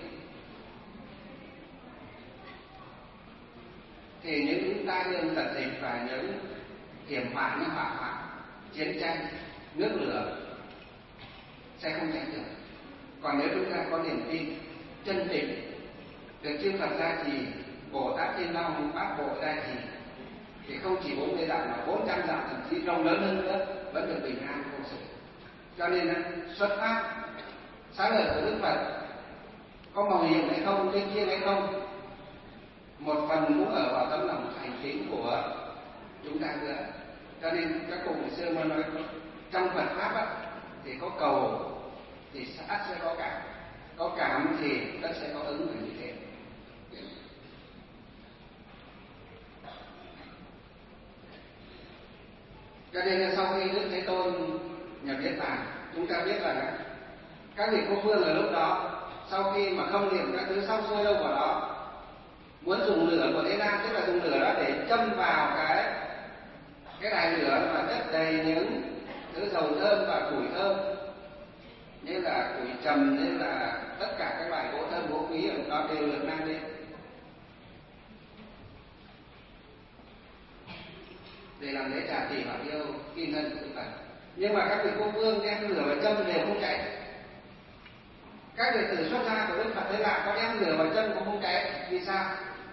thì những tai ương tật dịch và những hiểm họa như hỏa hoạn, chiến tranh, nước lửa sẽ không tránh được. Còn nếu chúng ta có niềm tin chân tình, được chư Phật gia trì, Bồ Tát Thiên Long, Bát Bộ gia trì, thì không chỉ bốn mươi dặm mà bốn trăm dặm, thậm chí rộng lớn hơn nữa vẫn được bình an vô sự. Cho nên xuất phát xá lợi của Đức Phật có màu nhiệm hay không, linh thiêng hay không, một phần cũng ở vào tấm lòng thành kính của chúng ta nữa. Cho nên các cụ ngày xưa mới nói trong Phật pháp á, thì có cầu thì ắt sẽ có cảm, có cảm thì tất sẽ có ứng, là như thế. Cho nên là sau khi Đức Thế Tôn nhập niết bàn, chúng ta biết là các vị quốc vương ở lúc đó sau khi mà không niệm các thứ xong xuôi đâu vào đó, muốn dùng lửa của Thế Gian, tức là dùng lửa đó để châm vào cái cái đài lửa mà chất đầy những thứ dầu thơm và củi thơm, như là củi trầm, như là tất cả các loại gỗ thơm gỗ quý ở lúc đó đều được mang lên để làm lễ trà tỳ hoặc yêu kim thân của Đức Phật. Nhưng mà các vị quốc vương đem lửa vào châm đều không cháy. Các đệ tử xuất gia của Đức Phật thế là có đem lửa vào châm cũng không cháy. Vì sao?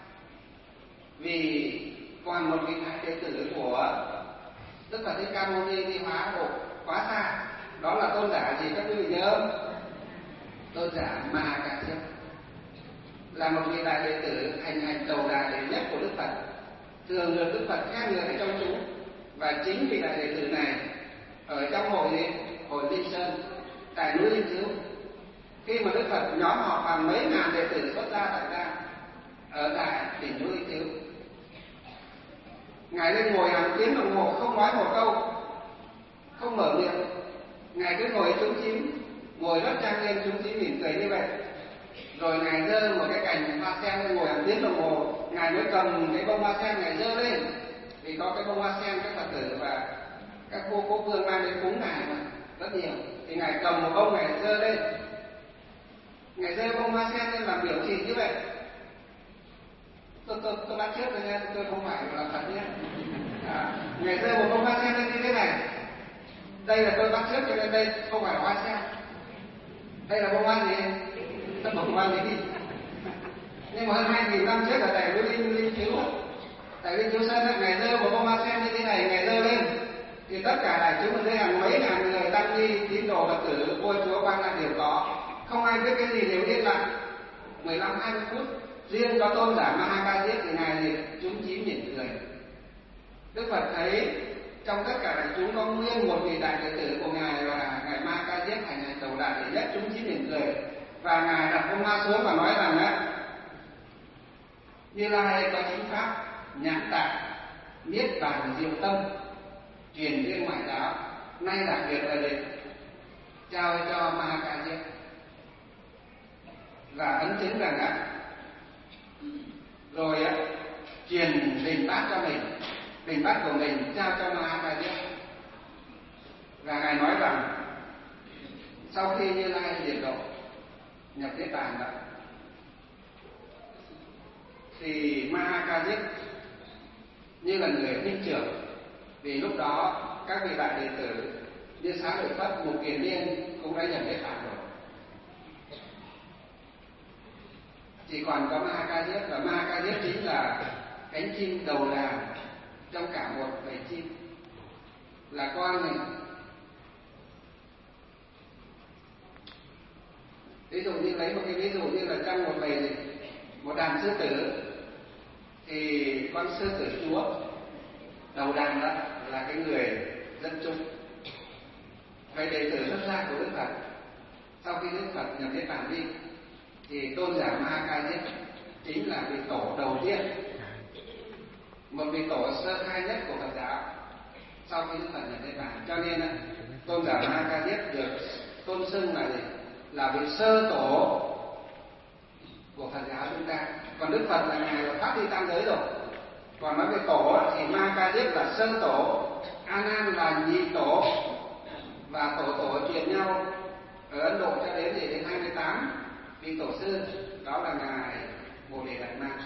Vì còn một vị đệ tử của Đức Phật Thích Ca Mâu Ni đi hóa độ quá xa. Đó là tôn giả gì các quý vị nhớ không? Tôn giả Ma Ca Diếp, là một vị đại đệ tử hành hành đầu đà đệ nhất của Đức Phật, thường được Đức Phật khen ngợi trong chúng. Và chính vị đại đệ tử này ở trong hội ấy, hội Linh Sơn tại núi Linh Thiếu. Khi mà Đức Phật nhóm họp hàng mấy ngàn đệ tử xuất gia tại gia ở tại đỉnh núi Linh Thiếu, Ngài lên ngồi hàng tiếng đồng hồ không nói một câu, không mở miệng. Ngài cứ ngồi trúng chím, ngồi rất trang nghiêm, trúng chím mỉm cười như vậy. Rồi Ngài giơ một cái cành hoa sen lên, ngồi hàng tiếng đồng hồ. Ngài mới cầm cái bông hoa sen Ngài giơ lên, vì có cái bông hoa sen các Phật tử và các cô cố vương mang đến cúng Ngài mà rất nhiều. Thì Ngài cầm một bông Ngài giơ lên, Ngài giơ bông hoa sen lên làm biểu thị như vậy. Tôi tôi tôi bắt trước rồi nha, tôi không phải là thật nhé. À, Ngài giơ một bông hoa sen lên như thế này. Đây là tôi bắt trước cho nên đây không phải là hoa sen. Đây là bông hoa gì? Tất bông hoa gì? Nhưng mà hơn hai nghìn năm trước ở tại núi Linh Linh Thiếu, tại Linh Thiếu Sơn, Ngài giơ một bông hoa sen như thế này, Ngài giơ lên, thì tất cả đại chúng ở đây hàng mấy ngàn người tăng ni tín đồ Phật tử vua chúa quan lại đều có, không ai biết cái gì, đều yên lặng mười lăm hai mươi phút. Riêng có tôn giả Ma Ha Ca Diếp thì Ngài thì chúng chín mỉm cười. Đức Phật thấy trong tất cả đại chúng có nguyên một vị đại đệ tử của Ngài là Ngài Ma Ca Diếp, thành Ngài đầu đại đệ nhất, chúng chín mỉm cười. Và Ngài đặt bông hoa xuống và nói rằng á: Như Lai có chính pháp nhãn tạng niết bàn diệu tâm, truyền thiên ngoại giáo, nay đặc biệt là để trao cho Ma Ha Ca Diếp, và ấn chứng rằng á, rồi á truyền bình bát cho mình, bình bát của mình trao cho Ma Ha Ca Diếp. Và Ngài nói rằng sau khi Như Lai diệt độ nhập niết bàn đó, thì Ma Ha Ca Diếp như là người huynh trưởng, vì lúc đó các vị đại đệ tử như Xá Lợi Phất, Mục Kiền Liên cũng đã nhập niết bàn rồi, chỉ còn có Ma Ha Ca Diếp. Và Ma Ha Ca Diếp chính là cánh chim đầu đàn trong cả một bầy chim, là con mình. Ví dụ như lấy một cái ví dụ như là trong một bầy gì, một đàn sư tử, thì con sư tử chúa đầu đàn đó là cái người dân chúng, vậy đệ tử xuất gia của Đức Phật sau khi Đức Phật nhập niết bàn đi, thì tôn giả Ma Ha Ca Diếp chính là vị tổ đầu tiên, một vị tổ sơ khai nhất của Phật giáo sau khi Đức Phật nhập niết bàn. Cho nên tôn giả Ma Ha Ca Diếp được tôn xưng là gì? Là vị sơ tổ của Phật giáo chúng ta. Còn Đức Phật là Ngài là thoát đi tam giới rồi. Còn nói về tổ thì Ma Ha Ca Diếp là sơ tổ, A Nan là nhị tổ, và tổ tổ truyền nhau ở Ấn Độ cho đến thì đến hai mươi tám vị tổ sư, đó là Ngài Bồ Đề Đạt Ma.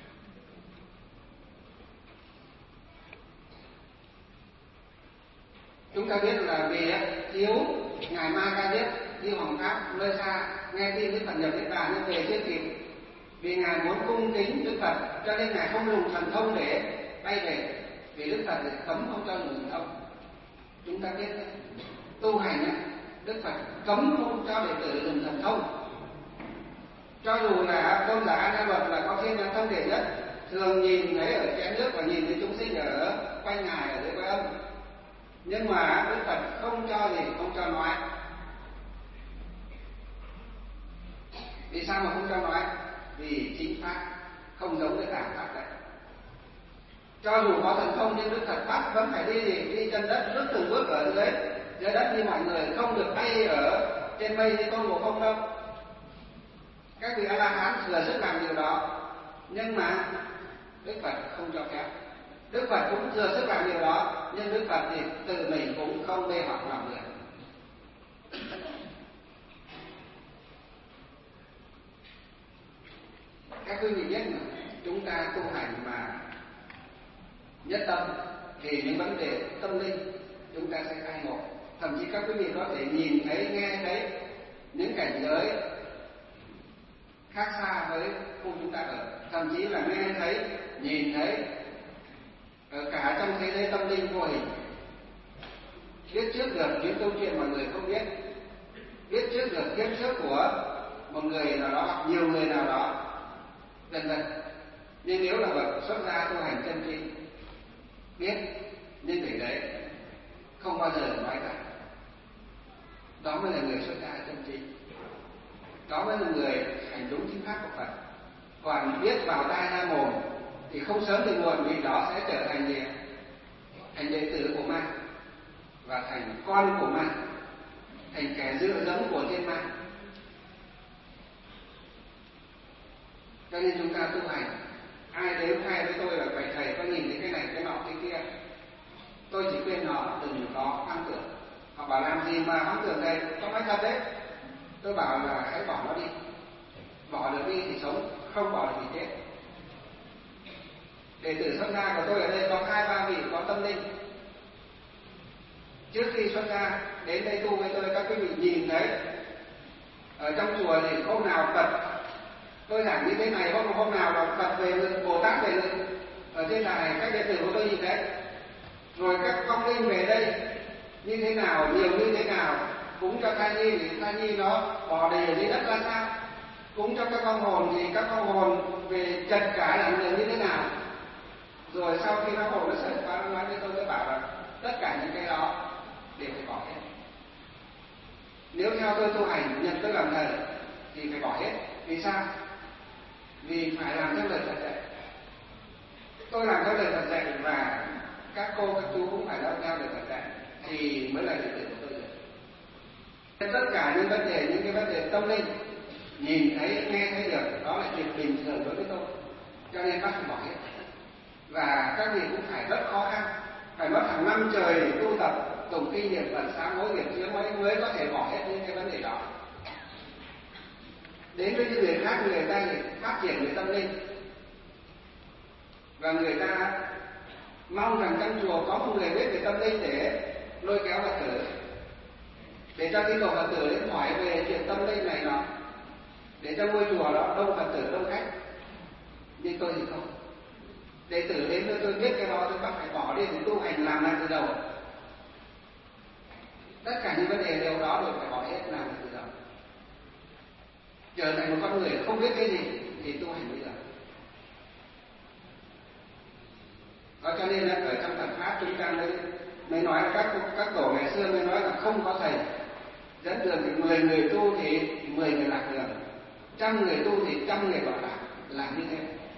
Chúng ta biết là vì thiếu Ngài Ma Ha Ca Diếp đi hoàng pháp nơi xa, nghe tin Đức Phật nhập niết bàn nhưng về chưa kịp, vì Ngài muốn cung kính Đức Phật cho nên Ngài không dùng thần thông để bay về, vì Đức Phật cấm không cho dùng thần thông. Chúng ta biết tu hành Đức Phật cấm không cho đệ tử dùng thần thông. Cho dù là tôn giả A Nan Luật là có thiên nhãn thông đệ nhất, thường nhìn thấy ở chén nước và nhìn thấy chúng sinh ở quanh Ngài ở dưới cõi âm, nhưng mà Đức Phật không cho gì, không cho nói. Vì sao mà không cho nói? Vì chính pháp không giống với cả pháp đấy. Cho dù có thần thông nhưng Đức Phật pháp vẫn phải đi gì? Đi chân đất, bước từng bước ở dưới dưới đất như mọi người, không được bay ở trên mây như con ngộ không đâu. Các vị A La Hán thừa sức làm điều đó, nhưng mà Đức Phật không cho phép. Đức Phật cũng thừa sức làm điều đó, nhưng Đức Phật thì tự mình cũng không mê hoặc lòng người. Các quý vị biết mà, chúng ta tu hành mà nhất tâm thì những vấn đề tâm linh chúng ta sẽ khai ngộ. Thậm chí các quý vị có thể nhìn thấy, nghe thấy những cảnh giới khác xa với khu chúng ta ở, thậm chí là nghe thấy, nhìn thấy ở cả trong thế giới tâm linh vô hình, biết trước được những câu chuyện mọi người không biết, biết trước được kiếp trước của một người nào đó hoặc nhiều người nào đó, vân vân. Nhưng nếu là bậc xuất gia tu hành chân chính biết, nhưng để đấy không bao giờ nói ra. Đó mới là người xuất gia chân chính, đó mới là người hành đúng chính pháp của Phật. Còn biết vào tai ra mồm thì không sớm thì muộn, vì đó sẽ trở thành gì? Thành đệ tử của ma, và thành con của ma, thành kẻ dựa dẫm của thiên ma. Cho nên chúng ta tu hành, ai đến khai với tôi là phải thầy có nhìn thấy cái này cái nọ cái kia, tôi chỉ khuyên họ đừng có hoang tưởng. Họ bảo làm gì mà hoang tưởng thầy, tôi nói thật đấy. Tôi bảo là hãy bỏ nó đi, bỏ được đi thì sống, không bỏ được thì chết. Đệ tử xuất gia của tôi ở đây có hai ba vị có tâm linh. Trước khi xuất gia đến đây tu với tôi, các quý vị nhìn thấy ở trong chùa thì hôm nào Phật tôi giảng như thế này, hôm hôm nào là Phật về lực, Bồ Tát về lực ở trên đài, các đệ tử của tôi nhìn thấy. Rồi các vong linh về đây như thế nào, nhiều như thế nào, cúng cho thai nhi thì thai nhi nó bò đầy ở dưới đất ra sao, cúng cho các con hồn thì các con hồn về trần cả là người như thế nào. Rồi sau khi nó hồn nó sợi qua, nó nói với tôi, tôi bảo là tất cả những cái đó đều phải bỏ hết. Nếu theo tôi tu hành, nhận tôi làm thầy thì phải bỏ hết. Vì sao? Vì phải làm theo lời Phật dạy. Tôi làm theo lời Phật dạy và các cô các chú cũng phải làm theo lời Phật dạy thì mới là đệ tử của tôi được. Tất cả những vấn đề, những cái vấn đề tâm linh nhìn thấy, nghe thấy được, đó là chuyện bình thường đối với tôi. Cho nên bác phải bỏ hết. Và các vị cũng phải rất khó khăn, phải mất hàng năm trời tu tập tụng kinh niệm Phật sáng mỗi việc chứa mới mới có thể bỏ hết những cái vấn đề đó. Đến với những người khác, người ta thì phát triển về tâm linh, và người ta mong rằng trong chùa có một người biết về tâm linh để lôi kéo Phật tử, để cho khi tổ Phật tử đến hỏi về chuyện tâm linh này nọ, để cho ngôi chùa đó đông Phật tử đông khách. Nhưng tôi thì không. Đệ tử đến nơi tôi biết cái đó, tôi bắt phải bỏ đi, thì tu hành làm lại từ đầu. Tất cả những vấn đề đều đó đều phải bỏ hết, làm lại từ đầu. Trở thành một con người không biết cái gì thì tu hành bây giờ. Đó cho nên là ở trong Phật pháp chúng ta mới mới nói là các các tổ ngày xưa mới nói là không có thầy dẫn đường, thì mười người tu thì mười người lạc đường, trăm người tu thì trăm người bảo lạc, làm như thế.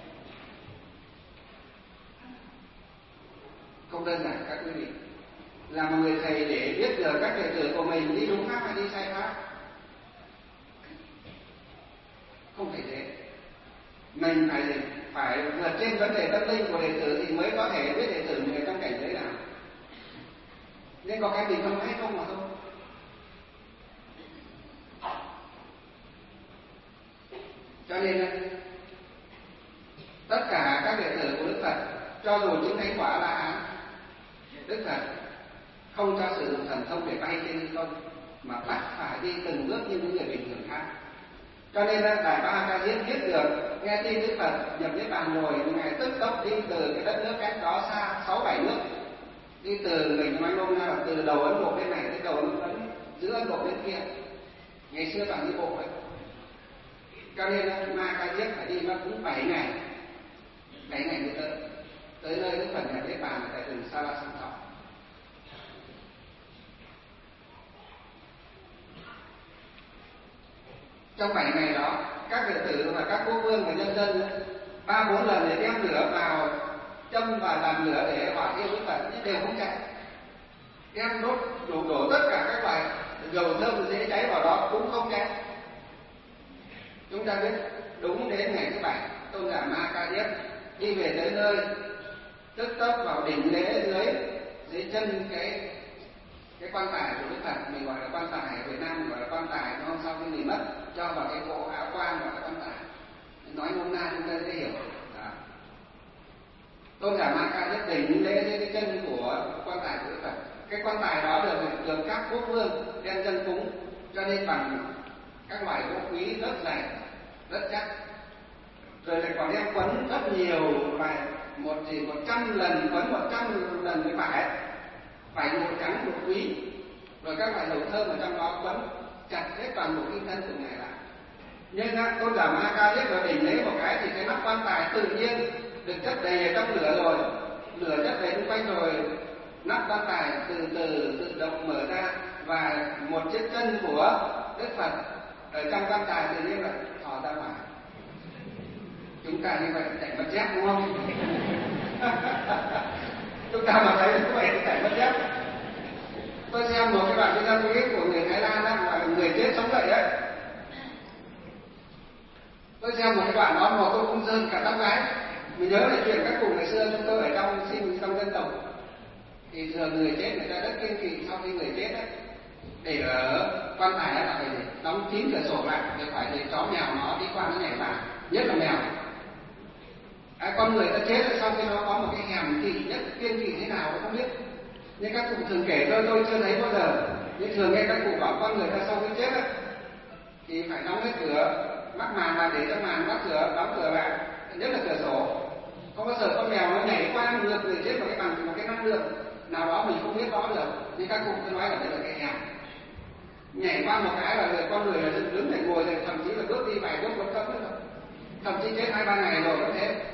Không đơn giản các quý vị. Là một người thầy để biết được các đệ tử của mình đi đúng pháp hay đi sai pháp, không thể thế. Mình phải phải vượt trên vấn đề tâm linh của đệ tử thì mới có thể biết đệ tử mình ở trong cảnh giới nào. Nên có cái mình không hay không mà không. Cho nên tất cả các đệ tử của Đức Phật, cho dù chứng thánh quả La Hán, Đức Phật không cho sử dụng thần thông để bay trên hư không, mà bắt phải đi từng bước như những người bình thường khác. Cho nên Đại Ba A Ca Diếp biết được, nghe tin Đức Phật nhập Niết Bàn rồi, ngài tức tốc đi từ cái đất nước cách đó xa sáu bảy nước, đi từ mình nói nôm na là từ đầu Ấn Độ bên này tới đầu Ấn giữa Ấn Độ bên kia. Ngày xưa toàn đi bộ ấy. Cho nên Ma Ca Diếp phải đi mất cũng bảy ngày, bảy ngày mới tới tới nơi Đức Phật nhập Niết Bàn tại rừng Sa La Sông Thọ. Trong bảy ngày đó, các đệ tử và các quốc vương và nhân dân ba bốn lần để đem lửa vào châm và làm lửa để hỏa thiêu Đức Phật, nhưng đều không cháy. Đem đốt đủ đổ tất cả các loại dầu thơm dễ cháy vào đó cũng không cháy. Chúng ta biết đúng đến ngày thứ bảy, tôn giả Ma Ca Diếp đi về tới nơi, tức tốc vào đỉnh lễ dưới dưới chân cái cái quan tài của Đức Phật, mình gọi là quan tài, ở Việt Nam mình gọi là quan tài, đúng không? Sau khi mình mất cho vào cái bộ áo quan gọi là quan tài, nói nôm na chúng ta dễ hiểu. Đó. Tôn giả Ma Ca Diếp đỉnh lễ dưới cái chân của quan tài của Đức Phật. Cái quan tài đó được được các quốc vương đem dân cúng, cho nên bằng các loại gỗ quý rất dày, rất chắc. Rồi lại còn đem quấn rất nhiều loại, một gì một trăm lần quấn một trăm lần cái vải, vải một trắng một quý, rồi các loại dầu thơm ở trong đó quấn chặt hết toàn bộ kim thân của ngài lại. Nhưng á, tôn giả Ma Ca Diếp vào đỉnh lấy một cái thì cái nắp quan tài tự nhiên được chất đầy ở trong lửa rồi, lửa chất đầy xung quanh rồi, nắp quan tài từ từ tự động mở ra, và một chiếc chân của Đức Phật ở trong quan tài tự nhiên là thò ra ngoài. Chúng ta như vậy chạy mất dép đúng không? Chúng ta mà thấy như vậy thì chạy mất dép. Tôi xem một cái đoạn video clip của người Thái Lan đó, gọi là người chết sống dậy đấy. Tôi xem một cái đoạn đó mà tôi cũng rơn cả tóc gáy. Mình nhớ lại chuyện các cụ ngày xưa chúng tôi ở trong sinh trong dân tộc thì thường người chết người ta rất kiên kỵ, sau khi người chết ấy, để ở quan tài là phải đóng kín cửa sổ lại, để phải để chó mèo nó đi qua nó nhảy vào, nhất là mèo. À, con người ta chết rồi sau khi nó có một cái hẻm kỵ nhất, kiên kỵ thế nào tôi không biết. Nhưng các cụ thường kể tôi tôi chưa thấy bao giờ. Nhưng thường nghe các cụ bảo con người ta sau khi chết ấy, thì phải đóng cái cửa, mắc màn vào để cho màn mắc cửa, đóng cửa lại, nhất là cửa sổ. Không bao giờ con mèo nó nhảy qua ngược người chết vào cái bằng một cái năng lượng nào đó mình không biết rõ được. Nhưng các cụ cứ nói là đây là cái hẻm. Nhảy qua một cái là người con người là dựng đứng để ngồi rồi, thậm chí là bước đi vài bước vẫn cấm nữa. Thậm chí chết hai ba ngày rồi vẫn thế.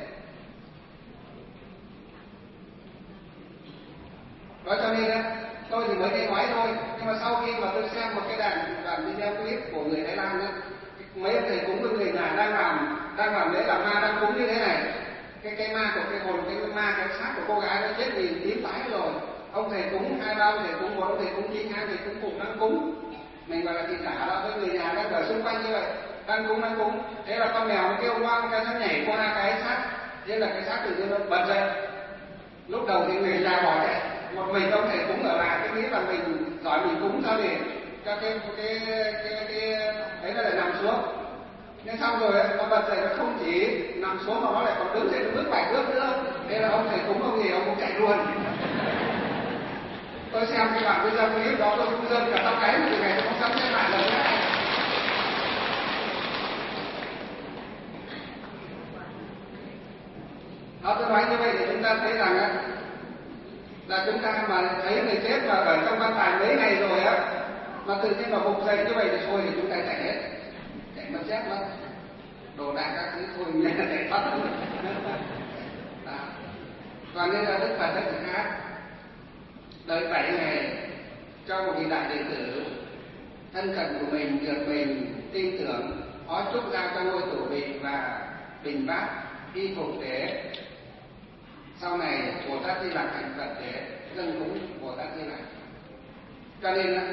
Đó cho nên á, tôi thì mới nghe nói thôi, nhưng mà sau khi mà tôi xem một cái đoạn đoạn video clip của người Thái Lan á, mấy ông thầy cúng với người nhà đang làm đang làm lễ làm ma đang cúng như thế này, cái cái ma của cái hồn cái ma cái xác của cô gái nó chết vì tím tái rồi, ông thầy cúng hai ba ông thầy cúng một ông thầy cúng chín hai thầy cúng cùng đang cúng, mình gọi là thịt cả đó với người nhà đang ở xung quanh như vậy đang cúng đang cúng, thế là con mèo nó kêu ngoan cái nó nhảy qua cái xác, thế là cái xác tự nhiên nó bật dậy. Lúc đầu thì người già bỏ chạy, một mình ông thầy cúng ở lại, cái nghĩ là mình giỏi mình cúng sao để cho cái cái cái cái, cái ấy nó lại nằm xuống. Nhưng xong rồi nó bật dậy, nó không chỉ nằm xuống mà nó lại còn đứng dậy nó bước vài bước nữa. Thế là ông thầy cúng ông gì ông cũng chạy luôn. Tôi xem cái đoạn video clip đó tôi cũng rơn cả tóc gáy, từ ngày tôi không dám xem lại lần nữa. Đó, tôi nói như vậy để chúng ta thấy rằng á, là chúng ta mà thấy người chết mà ở trong quan tài mấy ngày rồi á, mà tự nhiên mà phục dậy như vậy thì thôi thì chúng ta chạy hết, chạy mất dép mất, đồ đạc các thứ thôi nhé, chạy thoát luôn. Còn nên là Đức Phật rất là khác, đợi bảy ngày cho một vị đại đệ tử thân cận của mình được mình tin tưởng hóa trúc ra cho ngôi tủ vị và bình bát y phục để sau này Bồ Tát Di Lặc thành Phật để dâng cúng Bồ Tát Di Lặc. Cho nên á,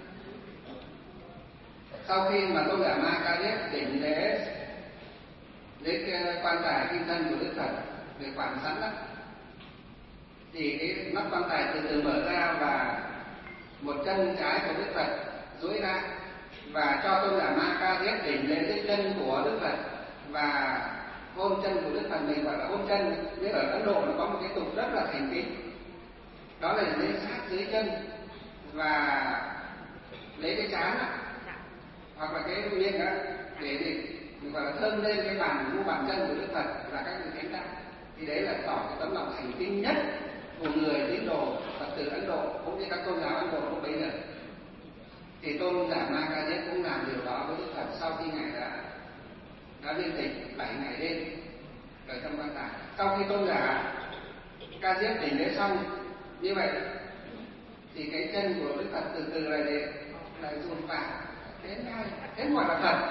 sau khi mà Tôn giả Ma Ca Diếp đỉnh lễ lấy cái quan tài kim thân của Đức Phật để quản sẵn đó, thì cái nắp quan tài từ từ mở ra và một chân trái của Đức Phật duỗi ra và cho Tôn giả Ma Ca Diếp đỉnh lễ dưới chân của Đức Phật và hôn chân của Đức Phật. Mình gọi là hôn chân, nếu ở Ấn Độ nó có một cái tục rất là thành kính, đó là lấy sát dưới chân và lấy cái trán hoặc là cái miệng đó để mình gọi là thơm lên cái bàn mu bàn chân của Đức Phật và các vị thánh tăng, thì đấy là tỏ cái tấm lòng thành kính nhất của người tín đồ Phật tử Ấn Độ cũng như các tôn giáo Ấn Độ lúc bấy giờ. Thì Tôn giả Ma Ca Diếp cũng làm điều đó với Đức Phật sau khi ngài đã đã liên tịch bảy ngày đêm ở trong quan tài. Sau khi Tôn giả Ca Diếp đỉnh lễ xong như vậy thì cái chân của Đức Phật từ từ lại để lại run vào, thế ngay thế gọi là Phật.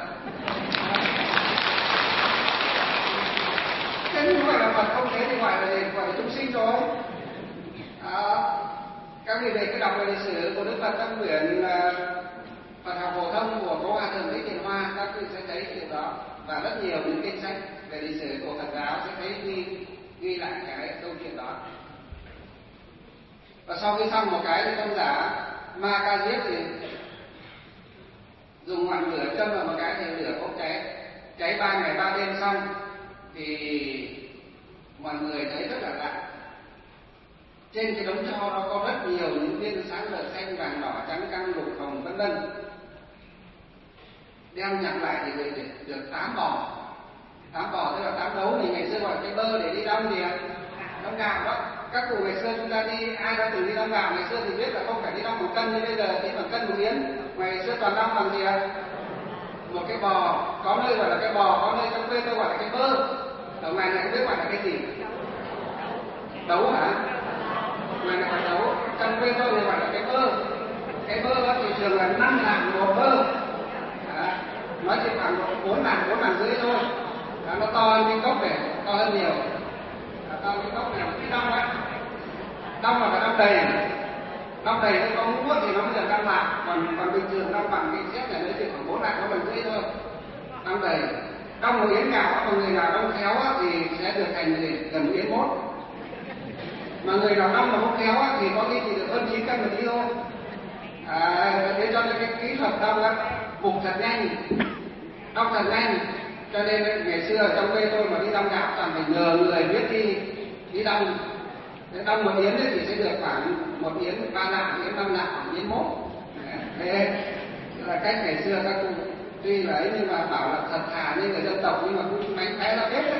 Thế gọi là Phật, không thế thì gọi là gì? Gọi là chúng sinh rồi. À, các vị về cái đọc về lịch sử của Đức Phật trong quyển uh, Phật học phổ thông của Cố Hòa Thượng Thích Thiện Hoa, các vị sẽ thấy điều đó, và rất nhiều những kinh sách về lịch sử của Phật giáo sẽ thấy ghi ghi lại cái câu chuyện đó. Và sau khi xong một cái thì tôn giả Ma Ca Diếp thì dùng ngọn lửa châm vào một cái thì lửa bốc cháy, cháy ba ngày ba đêm xong thì mọi người thấy rất là lạ. Trên cái đống tro đó có rất nhiều những viên sáng lờ xanh, vàng, đỏ, trắng, cam, lục, hồng, vân vân. Đem nhặt lại thì được được tám bò, tám bò tức là tám đấu, thì ngày xưa gọi cái bơ để đi đong gì ạ? Đong gạo đó. Các cụ ngày xưa chúng ta đi, ai đã từng đi đong gạo ngày xưa thì biết là không phải đi đong một cân như bây giờ, chỉ bằng cân một miếng. Ngày xưa toàn đong bằng gì ạ? Một cái bò, có nơi gọi là cái bò, có nơi trong quê tôi gọi là cái bơ. Ở ngoài này không biết gọi là cái gì? Đấu hả? Ngoài này gọi đấu, trong quê tôi thì gọi là cái bơ. cái bơ đó thì thường là năm lạng một bơ, nói chỉ khoảng bốn lạng bốn lạng rưỡi thôi, à, nó to hơn cái cốc này, to hơn nhiều, à, to cái cốc này cái đong á, đong là phải đong đầy, đong đầy nó có muỗng thì nó mới được năm lạng, còn còn bình thường đong bằng cái xét này nó chỉ khoảng bốn lạng bốn lạng rưỡi thôi, đong đầy. Đong một yến gạo mà người nào đong khéo thì sẽ được thành gần yến mốt, mà người nào đong mà không khéo thì có khi chỉ được hơn chín cân một tí thôi. À, thế cho nên cái kỹ thuật đong á mục thật nhanh, đong thật nhanh, cho nên ngày xưa ở trong quê tôi mà đi đong gạo toàn phải nhờ người biết đi đi đong. Đong một yến thì sẽ được khoảng một yến ba lạng, yến năm lạng, yến mốt. Thế là cách ngày xưa các cụ tuy là ấy nhưng mà bảo là thật thà như người dân tộc nhưng mà cũng mánh khóe là biết đấy.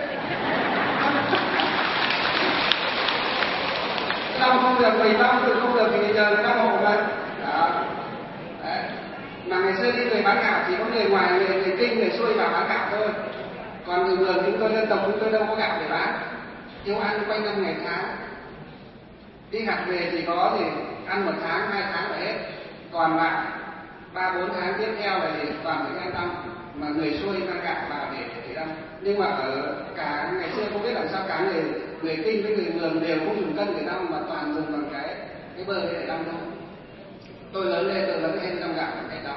Đong không được mình đong được không được thì giờ người ta hộ mà. Đó. Đấy. Mà ngày xưa những người bán gạo chỉ có người ngoài, người, người Kinh, người xuôi vào bán gạo thôi. Còn người vườn chúng tôi dân tộc chúng tôi đâu có gạo để bán, thiếu ăn quanh năm ngày tháng. Đi gặt về thì có thì ăn một tháng, hai tháng là hết, còn lại ba bốn tháng tiếp theo là thì toàn phải ăn đong, mà người xuôi mang gạo vào để để đong. Nhưng mà ở cả ngày xưa không biết làm sao cả người người Kinh với người vườn đều không dùng cân để đong mà toàn dùng bằng cái cái bơ để đong thôi. Tôi lớn lên tôi vẫn hay đong gạo bằng cái đó.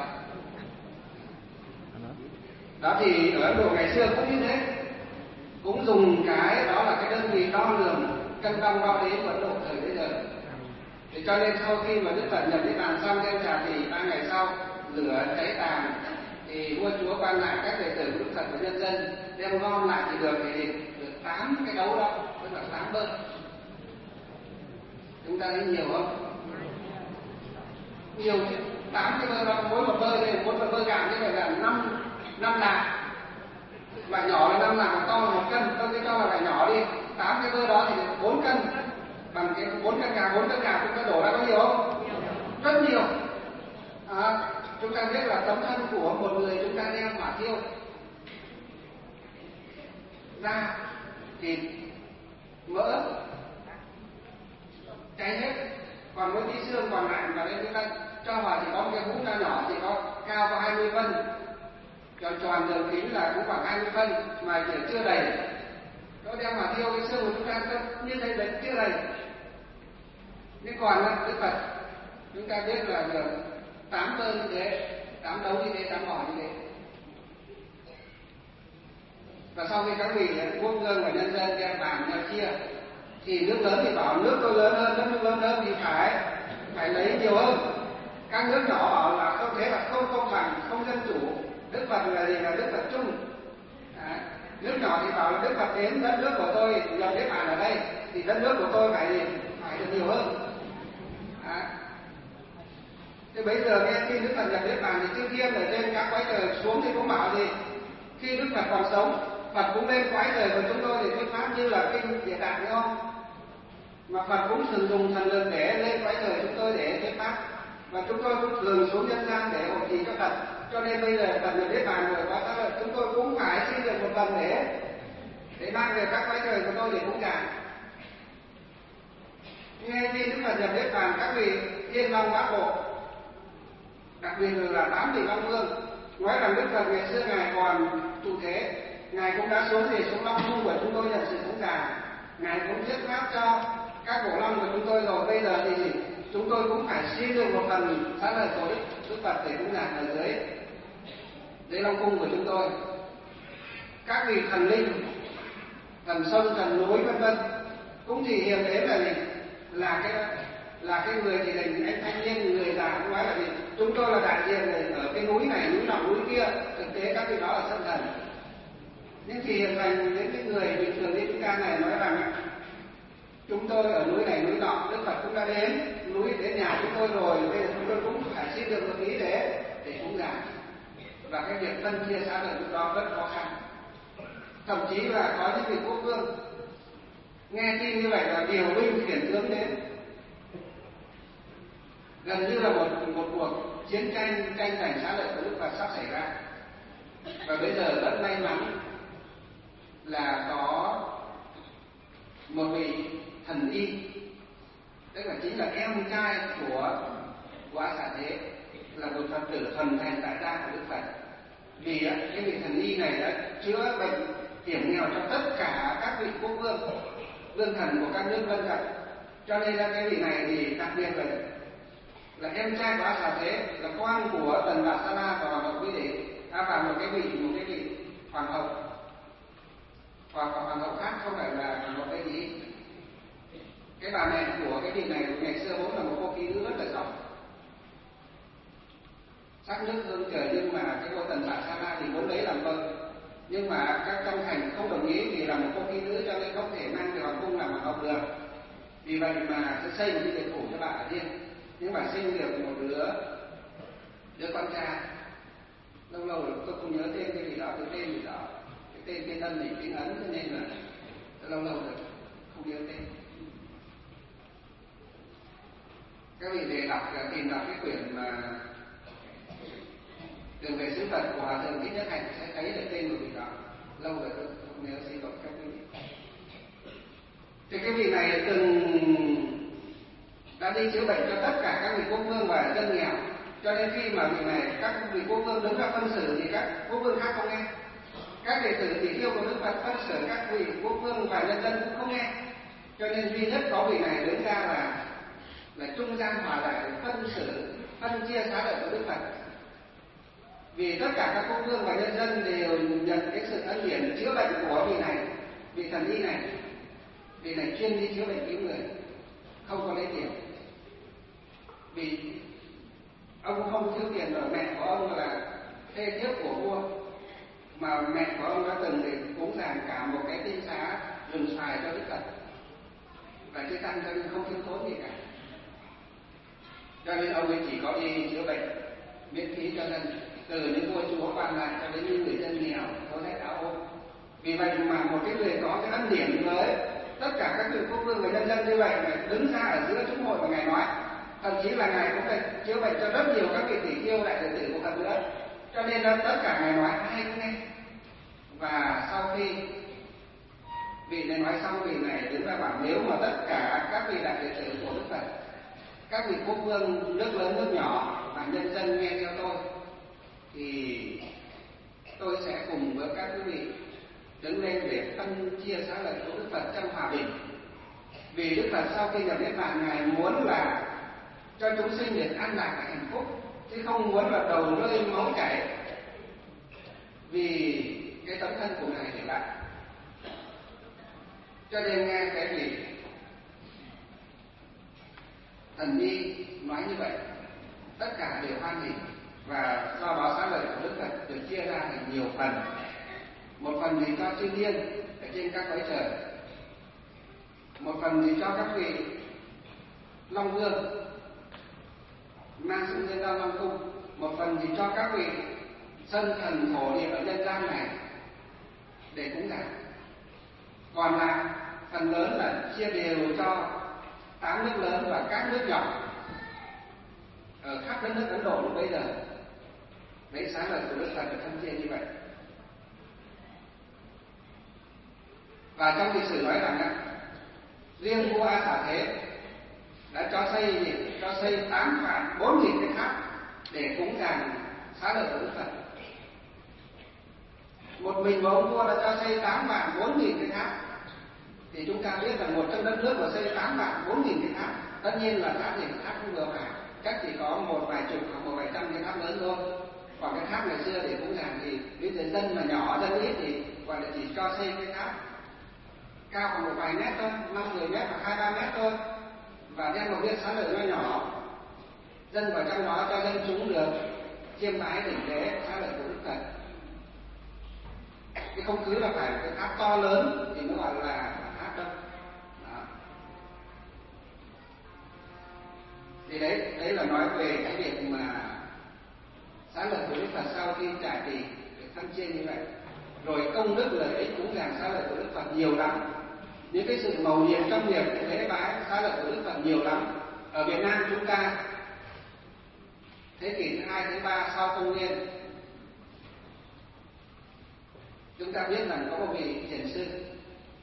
Đó thì ở Ấn Độ ngày xưa cũng như thế, cũng dùng cái đó là cái đơn vị đo lường cân đong đo đếm của Ấn Độ thời bây giờ. Thì cho nên sau khi mà Đức Phật nhập Niết Bàn xong đem trà thì ba ngày sau lửa cháy tàn thì vua chúa ban lại các đệ tử của Đức Phật và nhân dân đem gom lại thì được thì được tám cái đấu đó, tức là tám bơ. Chúng ta thấy nhiều không? Nhiều chứ, tám cái bơ đó, mỗi một bơ đây mỗi một bơ gạo như vậy là năm năm lạng, loại nhỏ là năm lạng, to là một cân, tôi cứ cho là loại nhỏ đi, tám cái bơ đó thì được bốn cân, bằng cái bốn cân gạo, bốn cân gạo chúng ta đổ ra có nhiều không? Rất nhiều. À, chúng ta biết là tấm thân của một người chúng ta đem hỏa thiêu da, thịt, mỡ cháy hết, còn với tí xương còn lại và nên chúng ta cho vào thì có một cái hũ nho nhỏ thì có cao có hai mươi phân, tròn tròn đường kính là cũng khoảng hai mươi phân mà chỉ chưa đầy. Nó đem hỏa thiêu cái xương của chúng ta như thế đấy chưa đầy. Nhưng còn Đức Phật chúng ta biết là được tám bơ như thế, tám đấu như thế, tám bò như thế. Và sau khi các vị quốc vương và nhân dân đem bàn nhau chia thì nước lớn thì bảo nước tôi lớn hơn, nước lớn hơn thì phải phải lấy nhiều hơn. Các nước nhỏ bảo là không, thế là không công bằng, không dân chủ. Đức Phật là gì? Là Đức Phật chung. Đấy. Nước nhỏ thì bảo là Đức Phật đến đất nước của tôi nhập Niết Bàn ở đây thì đất nước của tôi phải phải được nhiều hơn. Đấy. Thế bây giờ nghe khi Đức Phật nhập Niết Bàn thì chư thiên ở trên các cõi trời xuống thì cũng bảo gì? Khi Đức Phật còn sống, Phật cũng lên cõi trời của chúng tôi để thuyết pháp như là kinh Địa Tạng phải không? Mà Phật cũng sử dụng thần lực để lên cõi trời chúng tôi để thuyết pháp, và chúng tôi cũng thường xuống nhân gian để hộ trì cho Phật. Cho nên bây giờ Phật nhập Niết Bàn rồi, có sao là chúng tôi cũng phải xin được một phần để để mang về các cõi trời của tôi để cúng tràng. Nghe tin Đức Phật nhập Niết Bàn, các vị Thiên Long Bát Bộ, đặc biệt là tám vị Long Vương, nói rằng Đức Phật ngày xưa ngài còn trụ thế, ngài cũng đã xuống về xuống Long Cung của chúng tôi nhận sự cúng tràng, ngài cũng thuyết pháp cho các bộ long của chúng tôi rồi. Bây giờ thì gì? Chúng tôi cũng phải xin được một phần xá lợi của Đức Đức Phật để cúng tràng ở dưới dưới Long Cung của chúng tôi. Các vị thần linh, thần sông, thần núi vân vân cũng chỉ hiểu đến là gì? Là cái là cái người thì thành anh thanh niên, người già cũng nói là gì? Chúng tôi là đại diện này ở cái núi này, núi nọ, núi kia. Thực tế các vị đó là sân thần. Nhưng thì hiện thành những cái người bình thường như chúng ta này nói rằng chúng tôi ở núi này, núi nọ, Đức Phật cũng đã đến núi, đến nhà chúng tôi rồi, bây giờ chúng tôi cũng phải xin được một ý để để cúng dường. Và cái việc phân chia xã hội lúc đó rất khó khăn. Thậm chí là có những vị quốc vương nghe tin như vậy là điều binh khiển tướng đến, gần như là một một cuộc chiến tranh tranh giành xã lợi của Đức Phật sắp xảy ra. Và bây giờ rất may mắn là có một vị thần y, tức là chính là em trai của của A Xà Thế là một Phật tử thuần thành tại gia của Đức Phật. Vì cái vị thần y này đã chữa bệnh hiểm nghèo cho tất cả các vị quốc vương, vương thần của các nước lân cận. Cho nên là cái vị này thì đặc biệt là là em trai của A Xà Thế, là con của Tần Bà Sa La và Hoàng hậu Quý Đế, à, và một cái vị một cái vị hoàng hậu hoặc hoàng hậu khác, không phải là hoàng hậu Tây Ý. Cái bà mẹ của cái vị này ngày xưa vốn là một cô kỹ nữ rất là giỏi, sắc nước hương trời, nhưng mà cái cô Tần Bà Sa La thì muốn lấy làm vợ, nhưng mà các trong thành không đồng ý vì là một cô kỹ nữ cho nên không thể mang về hoàng cung làm hoàng hậu được. Vì vậy mà sẽ xây một cái biệt phủ cho bà ở riêng. Nhưng mà sinh được một đứa đứa con trai, lâu lâu tôi không nhớ tên cái gì đó, cái tên gì đó, cái tên cái tân này tiếng Ấn, cho nên là lâu lâu rồi không nhớ tên. Các vị về đọc tìm đọc cái quyển mà Đường về xứ Phật của Hòa thượng Thích Nhất Hạnh sẽ thấy được tên của vị đó. Lâu rồi tôi không nhớ, xin lỗi các vị. Thì cái vị này từng đã đi chữa bệnh cho tất cả các vị quốc vương và dân nghèo. Cho nên khi mà vị này các vị quốc vương đứng ra phân xử thì các quốc vương khác không nghe. Các đệ tử tỷ khưu của Đức Phật phân xử các vị quốc vương và nhân dân cũng không nghe. Cho nên duy nhất có vị này đứng ra là là trung gian hòa giải, phân xử, phân chia xá lợi của Đức Phật. Vì tất cả các quốc vương và nhân dân đều nhận cái sự ân điển chữa bệnh của vị này, vị thần y này. Vị này chuyên đi chữa bệnh cứu người, không có lấy tiền. Vì ông không thiếu tiền rồi, mẹ của ông là thê thiếp của vua, mà mẹ của ông đã từng để cúng dường cả một cái tinh xá rừng xoài cho Đức Phật, và chư tăng cho nên không thiếu thốn gì cả. Cho nên ông ấy chỉ có đi chữa bệnh miễn phí cho dân, từ những vua chúa quan lại cho đến những người dân nghèo có thể đau ốm. Vì vậy mà một cái người có cái ân điển với tất cả các vị quốc vương và nhân dân như vậy mà đứng ra ở giữa chúng hội và ngài nói, thậm chí là ngài cũng phải chữa bệnh cho rất nhiều các vị tỷ khưu đại đệ tử của Phật nữa. Cho nên là tất cả ngài nói ai cũng nghe. Và sau khi vị này nói xong, vị này đứng ra bảo nếu mà tất cả các vị đại đệ tử của Đức Phật, các vị quốc vương nước lớn nước nhỏ và nhân dân nghe theo tôi, thì tôi sẽ cùng với các quý vị đứng lên để phân chia xá lợi của Đức Phật trong hòa bình. Vì Đức Phật sau khi nhập niết bàn, ngài muốn là cho chúng sinh được an lạc và hạnh phúc, chứ không muốn là đầu rơi máu chảy vì cái tấm thân của ngài để lại. Cho nên nghe cái vị thần y nói như vậy, tất cả đều hoan hỉ, và do đó xá lợi của Đức Phật được chia ra thành nhiều phần. Một phần thì cho chư thiên ở trên các cõi trời, một phần thì cho các vị long vương mang sự nhân giao long cung, một phần thì cho các vị sơn thần thổ địa ở nhân gian này để cúng dường. Còn lại phần lớn là chia đều cho tám nước lớn và các nước nhỏ ở khắp đất nước Ấn Độ lúc bấy giờ. Đấy, xá lợi của Đức Phật được phân chia như vậy. Và trong lịch sử nói rằng riêng vua A Xà Thế đã cho xây gì? Cho xây tám vạn bốn nghìn cái tháp để cúng dường xá lợi của Đức Phật. Một mình một ông vua đã cho xây tám vạn bốn nghìn cái tháp. Thì chúng ta biết là một trong đất nước mà xây tám vạn bốn nghìn cái tháp, tất nhiên là tháp thì tháp không vừa phải, chắc chỉ có một vài chục hoặc một vài trăm cái tháp lớn thôi. Còn cái tháp ngày xưa để cúng dường thì bây giờ dân mà nhỏ, dân ít thì gọi là chỉ cho xây cái tháp cao khoảng một vài mét thôi, năm mười mét hoặc hai ba mét thôi, và đem một viên xá lợi nhỏ nhỏ, dân vào trong đó cho dân chúng được chiêm bái đỉnh lễ xá lợi của Đức Phật. Cái không cứ là phải cái tháp to lớn thì nó gọi là tháp đâu. Đó. Thì đấy, đấy là nói về cái việc mà xá lợi của Đức Phật sau khi trải tỷ được phân chia như vậy. Rồi công đức lợi ích cúng dường xá lợi của Đức Phật nhiều lắm. Những cái sự mầu nhiệm trong việc lễ bái xá lợi của Đức Phật nhiều lắm. Ở Việt Nam chúng ta thế kỷ thứ hai, thứ ba sau công nguyên, chúng ta biết rằng có một vị hiền sư,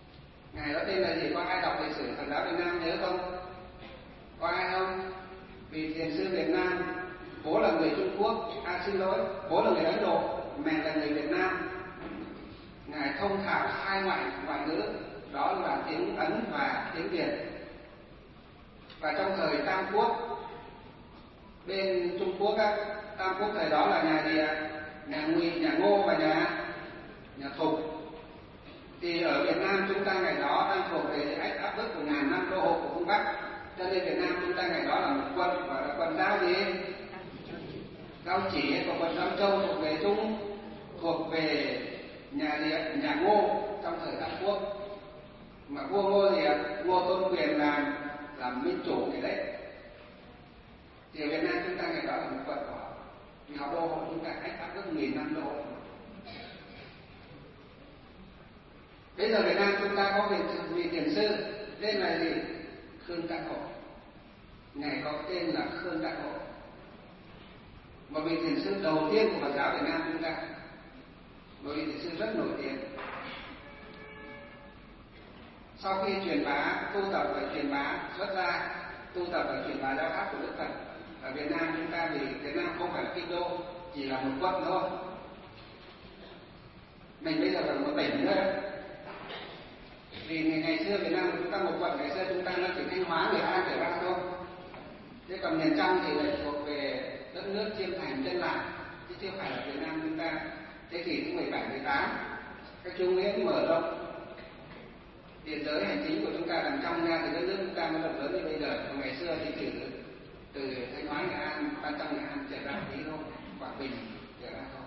ngài đó tên là gì? Có ai đọc lịch sử Phật giáo Việt Nam nhớ không? Có ai không? Vì thiền sư Việt Nam, bố là người Trung Quốc, à xin lỗi, bố là người Ấn Độ, mẹ là người Việt Nam. Ngài thông thạo hai ngoại ngoại ngữ, đó là tiếng Ấn và tiếng Việt. Và trong thời Tam Quốc, bên Trung Quốc á, Tam Quốc thời đó là nhà gì ạ? Nhà Ngụy, nhà Ngô và nhà nhà Thục. Thì ở Việt Nam chúng ta ngày đó đang thuộc về sự ách áp bức của ngàn năm đô hộ của phương Bắc, cho nên Việt Nam chúng ta ngày đó là một quận, gọi là quận Giao gì? Giao Chỉ, và quận Giao Châu thuộc về Trung, thuộc về nhà gì ạ? Nhà Ngô trong thời Tam Quốc. Mà vua Ngô gì ạ? Ngô Tôn Quyền làm làm minh chủ cái đấy. Thì ở Việt Nam chúng ta ngày đó là một quận của họ, vì họ đô hộ chúng ta ách áp bức nghìn năm đô hộ. Bây giờ Việt Nam chúng ta có vị, vị thiền sư tên là gì? Khương Đắc Hộ. Ngài có tên là Khương Đắc Hộ, một vị thiền sư đầu tiên của Phật giáo Việt Nam chúng ta, một vị thiền sư rất nổi tiếng. Sau khi truyền bá, tu tập và truyền bá xuất gia, tu tập và truyền bá giáo pháp của Đức Phật ở Việt Nam chúng ta, vì Việt Nam không phải là kinh đô, chỉ là một quận thôi. Mình bây giờ là một tỉnh nữa. Vì ngày, ngày xưa Việt Nam của chúng ta một quận, ngày xưa chúng ta nó chỉ Thanh Hóa, Nghệ An trở ra thôi. Thế còn miền trong thì lại thuộc về đất nước Chiêm Thành, Chân Lạp, chứ chưa phải là Việt Nam chúng ta. Thế kỷ thứ mười bảy, mười tám, các chú Nguyễn mở rộng địa giới hành chính của chúng ta đằng trong ra, thì đất nước chúng ta mới rộng lớn như bây giờ. Còn ngày xưa thì chỉ từ Thanh Hóa, Nghệ An, Ban Trong, Nghệ An trở ra tí thôi, Quảng Bình trở ra thôi.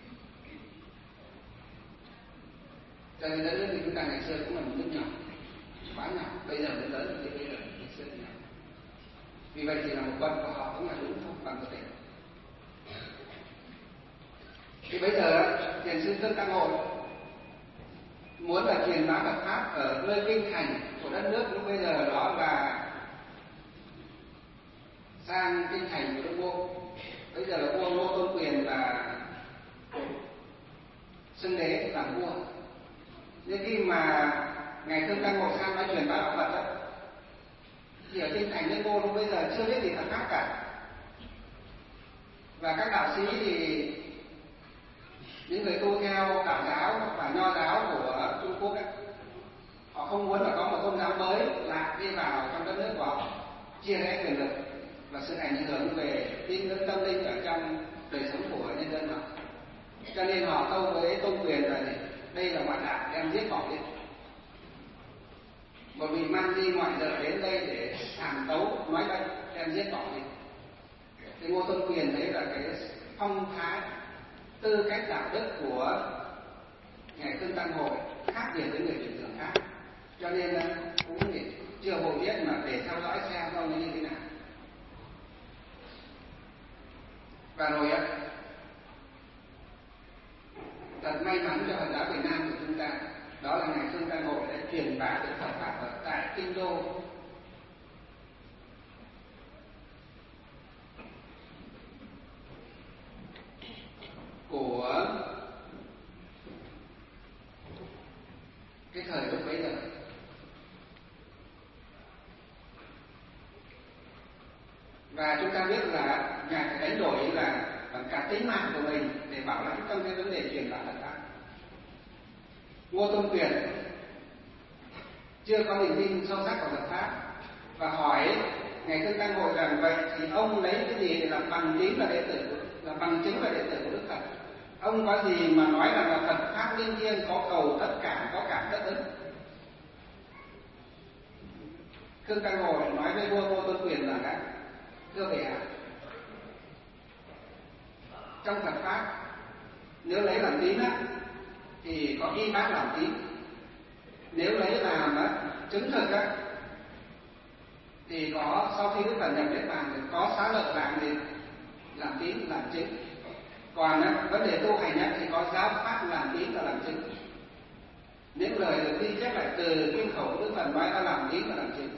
Cho nên đất nước thì chúng ta ngày xưa cũng là một nước nhỏ, quá nhỏ, bây giờ mới lớn thì bây giờ ngày xưa nhỏ. Vì vậy thì là một quận của họ cũng là đúng không bằng một tỉnh. Thì bây giờ thiền sư Khương Đắc Hộ muốn là truyền bá Phật pháp ở nơi kinh thành của đất nước lúc bây giờ, đó là sang kinh thành của Đức Vua. Bây giờ là vua Ngô Tôn Quyền là xưng đế làm vua. Nhưng khi mà ngài Khương Đắc Hộ sang nói truyền bá đạo Phật đó, thì ở kinh thành Đức Ngô lúc bây giờ chưa biết gì Phật pháp cả. Và các đạo sĩ thì những người tu theo đạo giáo và nho giáo của Trung Quốc ấy, họ không muốn là có một tôn giáo mới lạc đi vào trong đất nước của họ, chia rẽ quyền lực và sự ảnh hưởng về tín ngưỡng tâm linh ở trong đời sống của nhân dân họ. Cho nên họ tâu với Tôn Quyền là gì? Đây là ngoại đạo, đem giết bỏ đi. Một vị man di ngoại đạo đến đây để thảm tấu nói bệnh, đem giết bỏ đi. Thì Ngô Tôn Quyền thấy là cái phong thái, tư cách đạo đức của ngài Khương Đắc Hộ khác biệt với người bình thường khác, cho nên cũng chưa hội biết mà để theo dõi xem coi nó như thế nào. Và rồi á, thật may mắn cho Phật giáo Việt Nam của chúng ta, đó là ngài Khương Đắc Hộ đã truyền bá được Phật pháp ở tại kinh đô. Của cái thời lúc bấy giờ. Và chúng ta biết là ngài phải đánh đổi là bằng cả tính mạng của mình để bảo lãnh trong cái vấn đề truyền bá Phật pháp. Ngô Tôn Quyền chưa có niềm tin sâu sắc vào Phật pháp và hỏi ngài Khương Đắc Hộ rằng vậy thì ông lấy cái gì để làm bằng chứng là đệ tử, là bằng chứng là đệ tử của Đức Phật? Ông có gì mà nói rằng là Phật pháp linh thiêng, có cầu tất cả, có cảm tất ứng? Khương Đắc Hộ nói với vua Ngô Tôn Quyền là thưa bệ hạ, trong Phật pháp nếu lấy làm tín á thì có y bát làm tín, nếu lấy làm á chứng thực á thì có sau khi Đức Phật nhập niết bàn thì có xá lợi làm gì? Làm tín, làm chứng. Còn á, vấn đề tu hành á, thì có giáo pháp làm tín và làm chứng. Những lời được ghi chép lại từ kinh khẩu của Đức Phật nói là làm tín và làm chứng.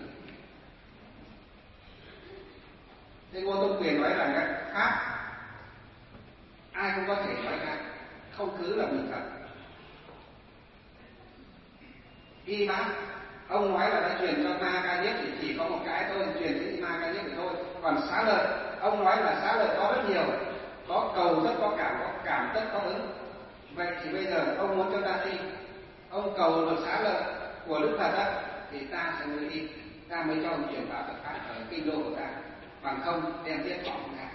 Thế Ngô Tôn Quyền nói rằng á, pháp ai cũng có thể nói ra, không cứ là mình thật. Y bát, ông nói là đã truyền cho Ma Ca Diếp thì chỉ có một cái thôi, truyền đến Ma Ca Diếp thì thôi. Còn xá lợi, ông nói là xá lợi có rất nhiều, có cầu rất có cảm, có cảm tất có ứng. Vậy thì bây giờ ông muốn cho ta đi, ông cầu được xá lợi của Đức Phật á, thì ta sẽ mới đi, ta mới cho ông truyền đạo Phật pháp ở kinh đô của ta, bằng không đem tiếp bỏ ra.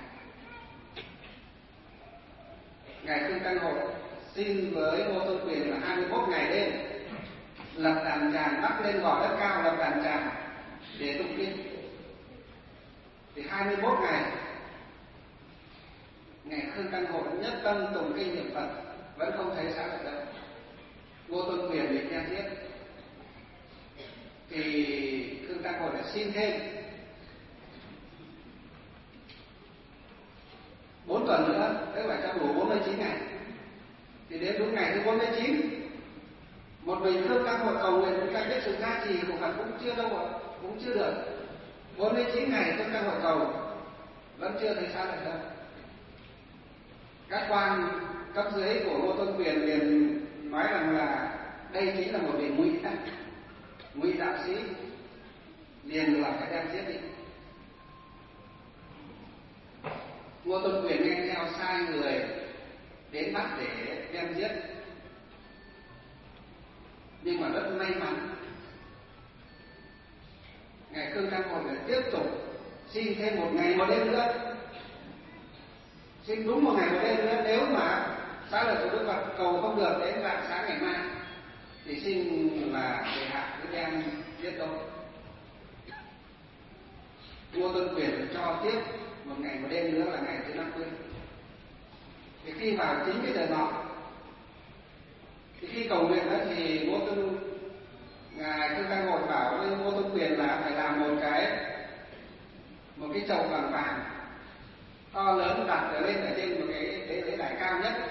Ngài Khương Căn Hộ xin với Ngô Tôn Quyền là hai mươi mốt ngày đêm lập đàn tràng, bắt lên gò đất cao lập đàn tràng để tụng kinh. Thì hai mươi mốt ngày Ngài Khương Căn Hộ nhất tâm tụng kinh niệm Phật, vẫn không thấy xá lợi đâu. Ngô Tôn Quyền bị nghe tiếp, thì Khương Căn Hộ đã xin thêm bốn tuần nữa, tức là cho đủ bốn mươi chín ngày. Thì đến đúng ngày thứ bốn mươi chín, một mình Khương Căn Hộ cầu nguyện, chúng ta biết sự gia trì của Phật cũng chưa đâu rồi, cũng chưa được. bốn mươi chín ngày Khương Căn Hộ cầu vẫn chưa thấy xá lợi đâu. Các quan cấp dưới của Ngô Tôn Quyền liền nói rằng là đây chính là một vị ngụy đạo, ngụy đạo sĩ, liền là phải đem giết đi. Ngô Tôn Quyền nghe theo sai người đến bắt để đem giết, nhưng mà rất may mắn Ngài Khương Căn Hộ lại tiếp tục xin thêm một ngày một đêm nữa, xin đúng một ngày một đêm nữa. Nếu mà xá lợi của Đức Phật cầu không được đến rạng sáng ngày mai thì xin là để hạ cứ đem giết đâu. Ngô Tôn Quyền cho tiếp một ngày một đêm nữa là ngày thứ năm mươi. Thì khi vào chính cái giờ nọ, thì khi cầu nguyện đó thì Ngô Tôn Ngài Khương Căn Hộ bảo với Ngô Tôn Quyền là phải làm một cái một cái chậu bằng vàng to lớn đặt ở lên ở trên một cái lễ lễ đài cao nhất,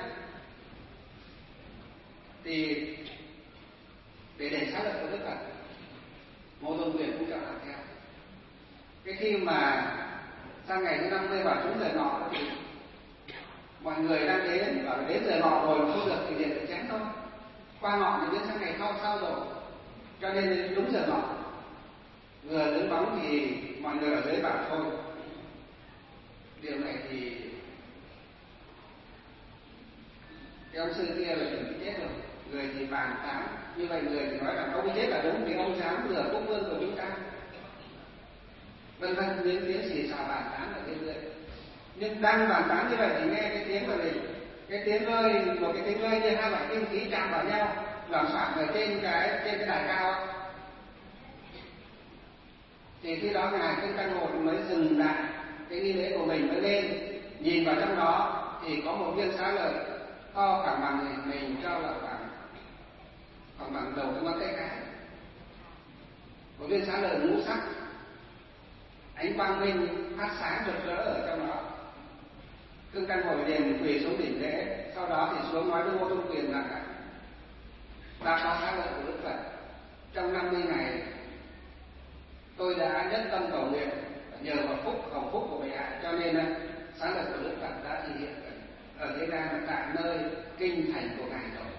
thì để để xá lợi của Đức Phật. Ngô Tôn Quyền cũng cho làm theo. Cái khi mà sang ngày thứ năm mươi vào trúng giờ nọ thì mọi người đang đến, bảo đến giờ nọ rồi mà không được thì liền phải chém thôi. Qua nọ thì đến sang ngày sau sau rồi, cho nên đúng giờ nọ vừa đứng bóng thì mọi người ở dưới bảo thôi. Điều này thì cái ông sư kia là chuẩn bị chết rồi, người thì bàn tán như vậy, người thì nói rằng ông chết là đúng vì ông dám lừa quốc vương của chúng ta, vân vân, những tiếng xì xào bàn tán ở bên dưới. Nhưng đang bàn tán như vậy thì nghe cái tiếng là gì? Cái tiếng rơi, một cái tiếng rơi như hai loại kim khí chạm vào nhau, loảng xoảng ở trên cái trên cái đài cao ấy. Thì khi đó Ngài Khương Căn Hộ mới dừng lại cái nghi lễ của mình, mới lên nhìn vào trong đó thì có một viên xá lợi to khoảng bằng mình, mình cho là khoảng khoảng bằng đầu cái ngón tay cái, một viên xá lợi ngũ sắc, ánh quang minh phát sáng rực rỡ ở trong đó. Khương Căn Hộ liền quỳ xuống đỉnh lễ, sau đó thì xuống nói với Ngô Tôn Quyền rằng là ta có xá lợi của Đức Phật, trong năm mươi ngày tôi đã nhất tâm cầu nguyện, nhờ vào phúc hồng phúc của bệ hạ, cho nên xá lợi của Đức Phật đã thể hiện ở thế gian là tại nơi kinh thành của ngài rồi.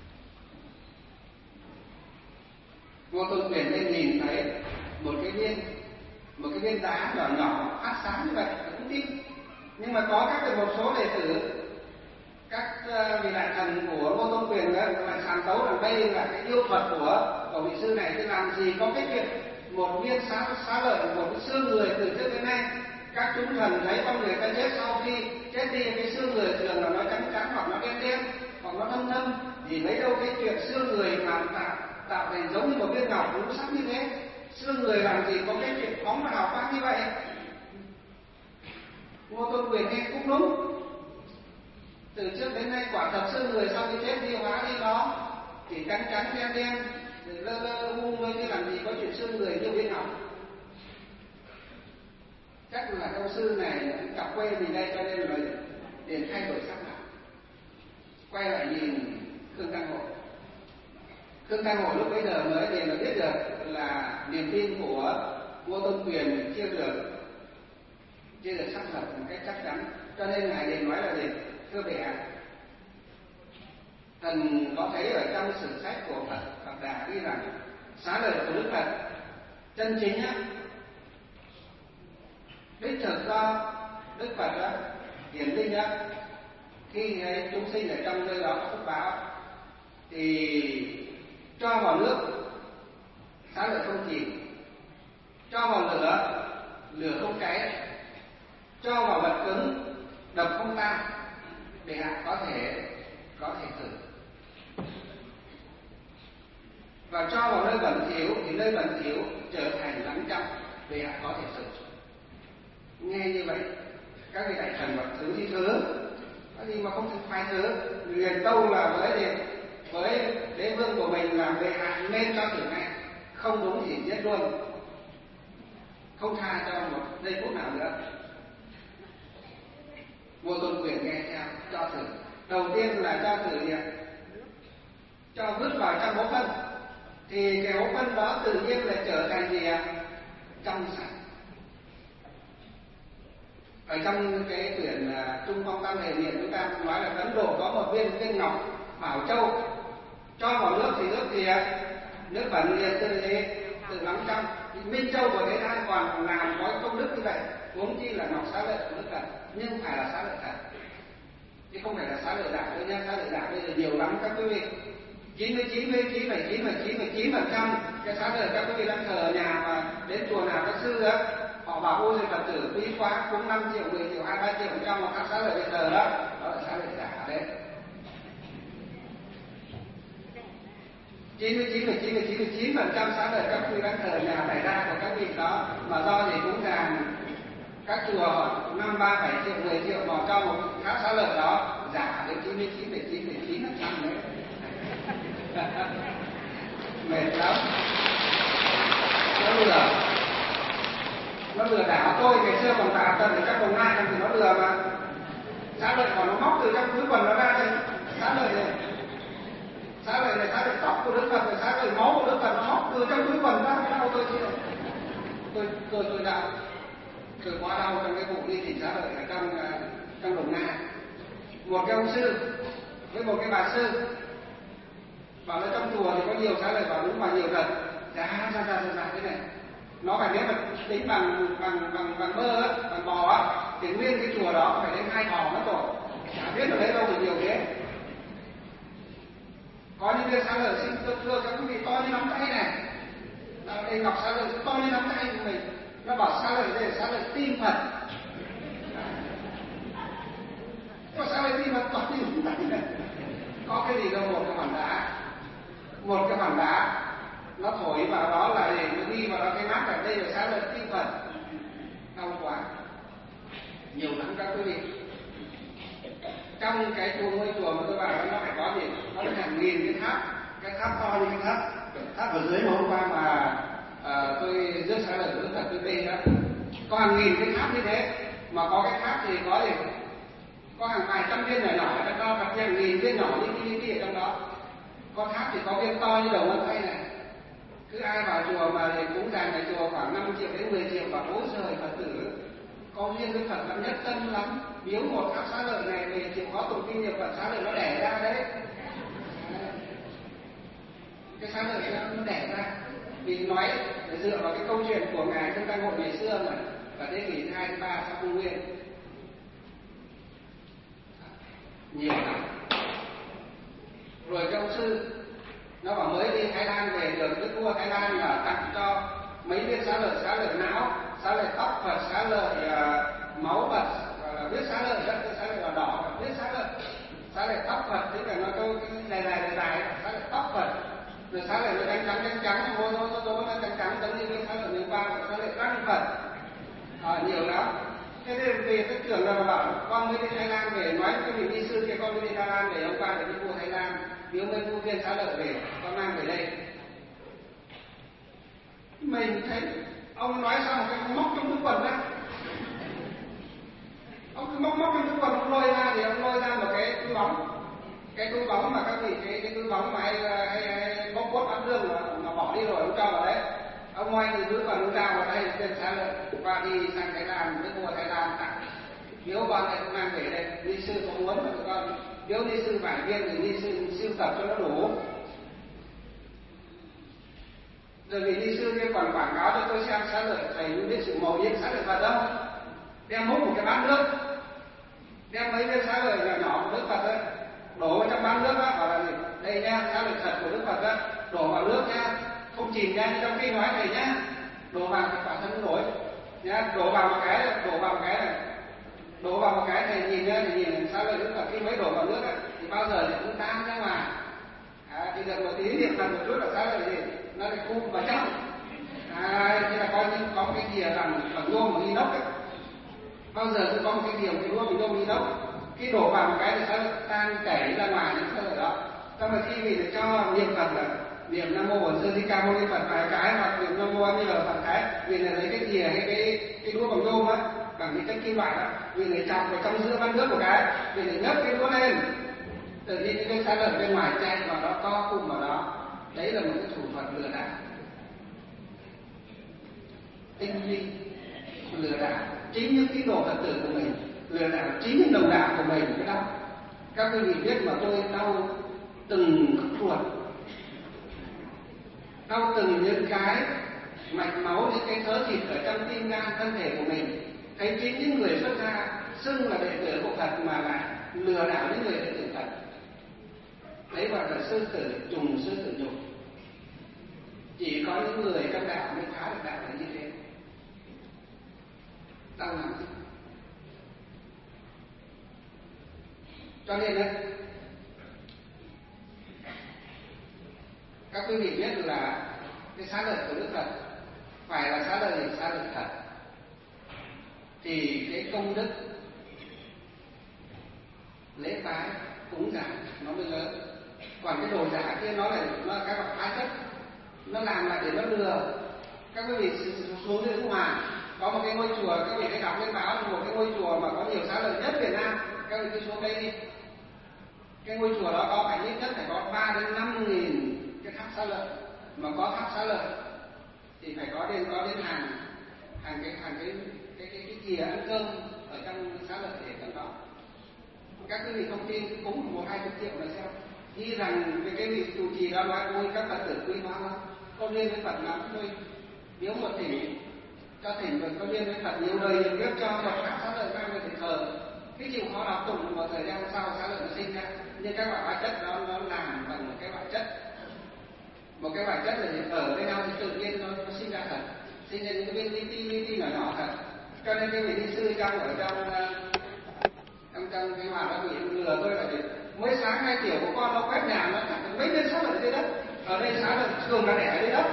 Ngô Tôn Quyền nên nhìn thấy một cái viên một cái viên đá nhỏ nhỏ phát sáng như vậy, cũng tin. Nhưng mà có các một số đệ tử, các vị đại thần của Ngô Tôn Quyền đó lại sàm tấu rằng đây là cái yêu thuật của của vị sư này, thì làm gì có cái chuyện một viên xá xá lợi, một cái xương người từ trước đến nay các chúng thần thấy con người ta chết sau khi chết đi, cái xương người thường là nó trắng trắng hoặc nó đen đen hoặc nó thâm thâm, thì lấy đâu cái chuyện xương người mà tạo tạo thành giống như một viên ngọc ngũ sắc như thế. Xương người làm gì có cái chuyện phóng và hào quang như vậy. Ngô Tôn Quyền nghe cũng đúng, từ trước đến nay quả thật xương người sau khi chết đi hóa đi nó chỉ trắng trắng đen đen lơ lơ ngu ngơ, chứ làm gì có chuyện xương người như viên ngọc. Chắc là ông sư này cặp quê mình đây, cho nên là liền thay đổi sắc mặt, quay lại nhìn Khương Căn Hộ. Khương Căn Hộ lúc bấy giờ mới liền là biết được là niềm tin của Ngô Tôn Quyền chưa được chưa được xác lập một cách chắc chắn, cho nên ngài liền nói là gì? Thưa bệ hạ, thần có thấy ở trong sử sách của Phật Phật Đà ghi rằng xá lợi của Đức Phật chân chính á, đích thực do Đức Phật đó hiển linh đó, khi ấy chúng sinh ở trong nơi đó có phúc báo thì cho vào nước xá lợi không chìm, cho vào lửa lửa không cháy, cho vào vật cứng đập không tan, để hạ có thể có thể thử. Và cho vào nơi bẩn thỉu thì nơi bẩn thỉu trở thành lắng trong, để hạ có thể thử. Nghe như vậy các vị đại thần bảo thứ gì thứ, cái gì mà không thể phải thứ, liền tâu là với gì với đế vương của mình là về hạ nên cho thử ngay, không đúng thì giết luôn, không tha cho một giây phút nào nữa. Vua Tôn Quyền nghe theo cho thử. Đầu tiên là cho thử gì ạ? Cho vứt vào trong hố phân, thì cái hố phân đó tự nhiên là trở thành gì ạ? Trong sạch. Ở trong cái quyển uh, Trung Phong Tam Thể Niệm chúng ta nói là Ấn Độ có một viên viên ngọc Bảo Châu, cho vào nước thì nước gì ạ? Nước bẩn liền tự gì? Tự lắng trong. Minh Châu của Thế Gian còn làm có công đức như vậy, vốn chi là ngọc xá lợi của nước Phật, nhưng phải là xá lợi thật, chứ không phải là xá lợi giả đâu nha. Xá lợi giả bây giờ nhiều lắm các quý vị, chín mươi chín mươi chín phẩy chín phẩy chín phẩy chín phần trăm cái xá lợi các quý vị đang thờ ở nhà mà đến chùa nào các sư á, họ bảo ôi rồi Phật tử quý quá, cũng năm triệu, mười triệu, hai ba triệu trong một các xá lợi bây giờ đó, đó là xá lợi giả đấy. chín mươi chín phẩy chín phẩy chín phẩy chín phần trăm xá lợi các quý vị đang thờ nhà bày ra của các vị đó, mà do gì cũng rằng các chùa năm ba bảy triệu, mười triệu mà cho một các xá lợi đó giả đến chín mươi chín phẩy chín phẩy chín phần trăm đấy. Mệt lắm, nó lừa, nó lừa đảo tôi. Ngày xưa còn tà tần ở trong Đồng Nai thì nó lừa mà, xá lợi còn nó móc từ trong túi quần nó ra đây, xá lợi này, xá lợi này, xá lợi tóc của Đức Phật, xá lợi máu của Đức Phật nó móc từ trong túi quần ra, đau tôi chịu, tôi tôi tôi đau, tôi quá đau trong cái vụ đi thì xá lợi ở trong trong Đồng Nai. Một cái ông sư với một cái bà sư bảo là trong chùa thì có nhiều xá lợi, bảo đúng mà nhiều lần, dạ ra ra ra ra thế này, nó phải nếu mà tính bằng bằng bằng bằng bơ á, bằng bò á, thì nguyên cái chùa đó phải đến hai bò mất rồi, chả biết ở đấy đâu được nhiều thế. Có những cái xá lợi xin tôi thưa các quý vị to như nắm tay này, đây ngọc xá lợi to như nắm tay của mình, nó bảo xá lợi đây là xá lợi tim Phật, có xá lợi tim Phật to như nắm tay này, có cái gì đâu, một cái hòn đá, một cái hòn đá nó thổi vào đó là để nó đi vào đó cái mắt ở đây là xá lợi tim Phật, đau quá, nhiều lắm các quý vị. Trong cái chùa ngôi chùa mà tôi bảo nó phải có gì, nó là hàng nghìn cái tháp, cái tháp to như cái tháp tháp ở dưới mà hôm qua mà uh, tôi rước xá lợi của Đức Phật tôi về đó, có hàng nghìn cái tháp như thế, mà có cái tháp thì có gì, có hàng vài trăm viên nhỏ nhỏ ở trong đó, và hàng nghìn viên nhỏ như cái như ở trong đó. Có tháp thì có viên to như đầu ngón tay này. Cứ ai vào chùa mà thì cũng rằng ở chùa khoảng năm triệu đến mười triệu, và ối giời Phật tử có viên Đức Phật là nhất tâm lắm, biếu một tháp xá lợi này về chịu có tụng kinh niệm Phật, xá lợi nó đẻ ra đấy. Cái xá lợi nó đẻ ra, vì nói dựa vào cái câu chuyện của ngài Thông Tăng Hội ngày xưa mà, ở thế kỷ hai thứ ba sau công nguyên, nhiều lắm. Rồi cái ông sư nó bảo mới đi Thái Lan về được đức vua Thái Lan là tặng cho mấy viên xá lợi, xá lợi não, xá lợi tóc Phật, xá lợi uh, máu Phật, gọi là viết xá lợi đó, xá lợi đỏ đỏ, viết xá lợi, xá lợi tóc Phật, tức là nó câu cái dài dài dài dài, xá lợi tóc Phật, rồi xá lợi nó trắng trắng trắng trắng, vô vô vô nó trắng trắng giống như cái xá lợi miếng ba, xá lợi răng Phật, à, nhiều lắm. Thế nên về cái trưởng là bảo con mới đi Thái Lan về, nói với cái vị ni sư kia con mới đi Thái Lan về, hôm qua để đi vua Thái Lan biếu mấy phu viên xá lợi về, con mang về đây. Mình thấy ông nói xong cái móc trong túi quần ra, ông cứ móc móc trong túi quần, ông lôi ra thì ông lôi ra một cái túi bóng, cái túi bóng mà các vị cái cái túi bóng mà hay hay, hay bóc cốt áp lương mà, mà bỏ đi rồi ông cho vào đấy. Ông ngoài từ túi quần ông ra vào đây viên xá lợi, qua đi sang Thái Lan với vua Thái Lan tặng, biếu con này cũng mang về đây, ni sư có muốn mà tụi con biếu ni sư vài viên thì ni sư siêu tập cho nó đủ. Rồi vì ni sư kia còn quảng cáo cho tôi xem xá lợi, thầy biết sự màu nhiệm xá lợi Phật không? đem múc một cái bát nước, đem mấy cái xá lợi nhỏ nhỏ của Đức Phật ấy, đổ vào trong bát nước đó, bảo là gì? Đây nha, xá lợi thật của Đức Phật đó, đổ vào nước nha, không chìm nha, như trong kinh nói này nhá, đổ vào thì quả thân nổi, nhá, đổ vào một cái, đổ vào một cái này, đổ vào một cái này nhìn nhá, thì nhìn xá lợi Đức Phật khi mới đổ vào nước ấy, thì bao giờ thì cũng tan ra ngoài, à, thì được một tí niệm Phật một chút là xá lợi gì, nó lại cum vào trong, à, thế là coi như có cái thìa làm bằng nhôm bằng inox ấy. Bao giờ cũng có một cái điểm cái đũa mình nhôm inox, khi đổ vào một cái thì sẽ tan chảy ra ngoài những cái đó. Xong rồi khi mình cho niệm Phật là niệm Nam Mô Bổn Sư Thích Ca Mâu Ni Phật vài cái, hoặc niệm Nam Mô A Di Đà Phật cái, mình là lấy cái thìa hay cái cái đũa bằng nhôm á, bằng những cái kim loại đó, mình lại chọc vào trong giữa bát nước một cái, mình lại nhấc cái đũa lên, tự nhiên những cái xá lợi bên ngoài chạy vào đó, co cùng vào đó. Đấy là một cái thủ thuật lừa đảo, tinh vi lừa đảo chính những tín đồ Phật tử của mình, lừa đảo chính những đồng đạo của mình. Cái đó các quý vị biết mà tôi đau từng ruột, đau từng những cái mạch máu, những cái thớ thịt ở trong tim gan thân thể của mình, thấy chính những người xuất gia xưng là đệ tử của Phật mà lại lừa đảo những người đệ tử Phật. Đấy gọi là sư tử trùng sư tử nhục. Chỉ có những người trong đạo mới phá được đạo là như thế. Đau lắm. Cho nên đấy, các quý vị biết là cái xá lợi của Đức Phật phải là xá lợi xá lợi thật, thì cái công đức lễ bái cúng dường nó mới lớn. Còn cái đồ giả kia nó là nó là các loại hóa chất, nó làm lại để nó lừa. Các quý vị xuống đến nước ngoài có một cái ngôi chùa, các vị hãy đọc lên báo, một cái ngôi chùa mà có nhiều xá lợi nhất Việt Nam, các vị cứ xuống đây đi. Cái ngôi chùa đó có phải ít nhất phải có ba đến năm nghìn cái tháp xá lợi, mà có tháp xá lợi thì phải có đến có đến hàng hàng cái hàng cái cái cái cái thìa ăn cơm ở trong xá lợi để trong đó. Các quý vị không tin cúng một hai chục triệu là sao? Nghĩ rằng cái cái vị trụ trì đó nói ôi các Phật tử quý hóa lắm, có duyên với Phật lắm, thôi biếu một thỉnh cho thỉnh rồi có duyên với Phật nhiều đời nhiều kiếp cho Phật tháp xá lợi mang về để thờ. Cái chịu khó đọc tụng một thời gian sau xá lợi nó sinh ra, nhưng các loại hóa chất đó nó làm bằng một cái loại chất, một cái loại chất là gì? Ở với nhau thì tự nhiên nó, nó sinh ra thật, sinh ra những cái viên li ti li ti nhỏ nhỏ thật. Cho nên cái vị ni sư trong ở trong trong trong cái hòa đó bị lừa tôi là gì? Mới sáng hai tiểu của con nó quét nhà nó chẳng mấy viên xá lợi dưới đất, ở đây xá lợi thường là đẻ ở dưới đất.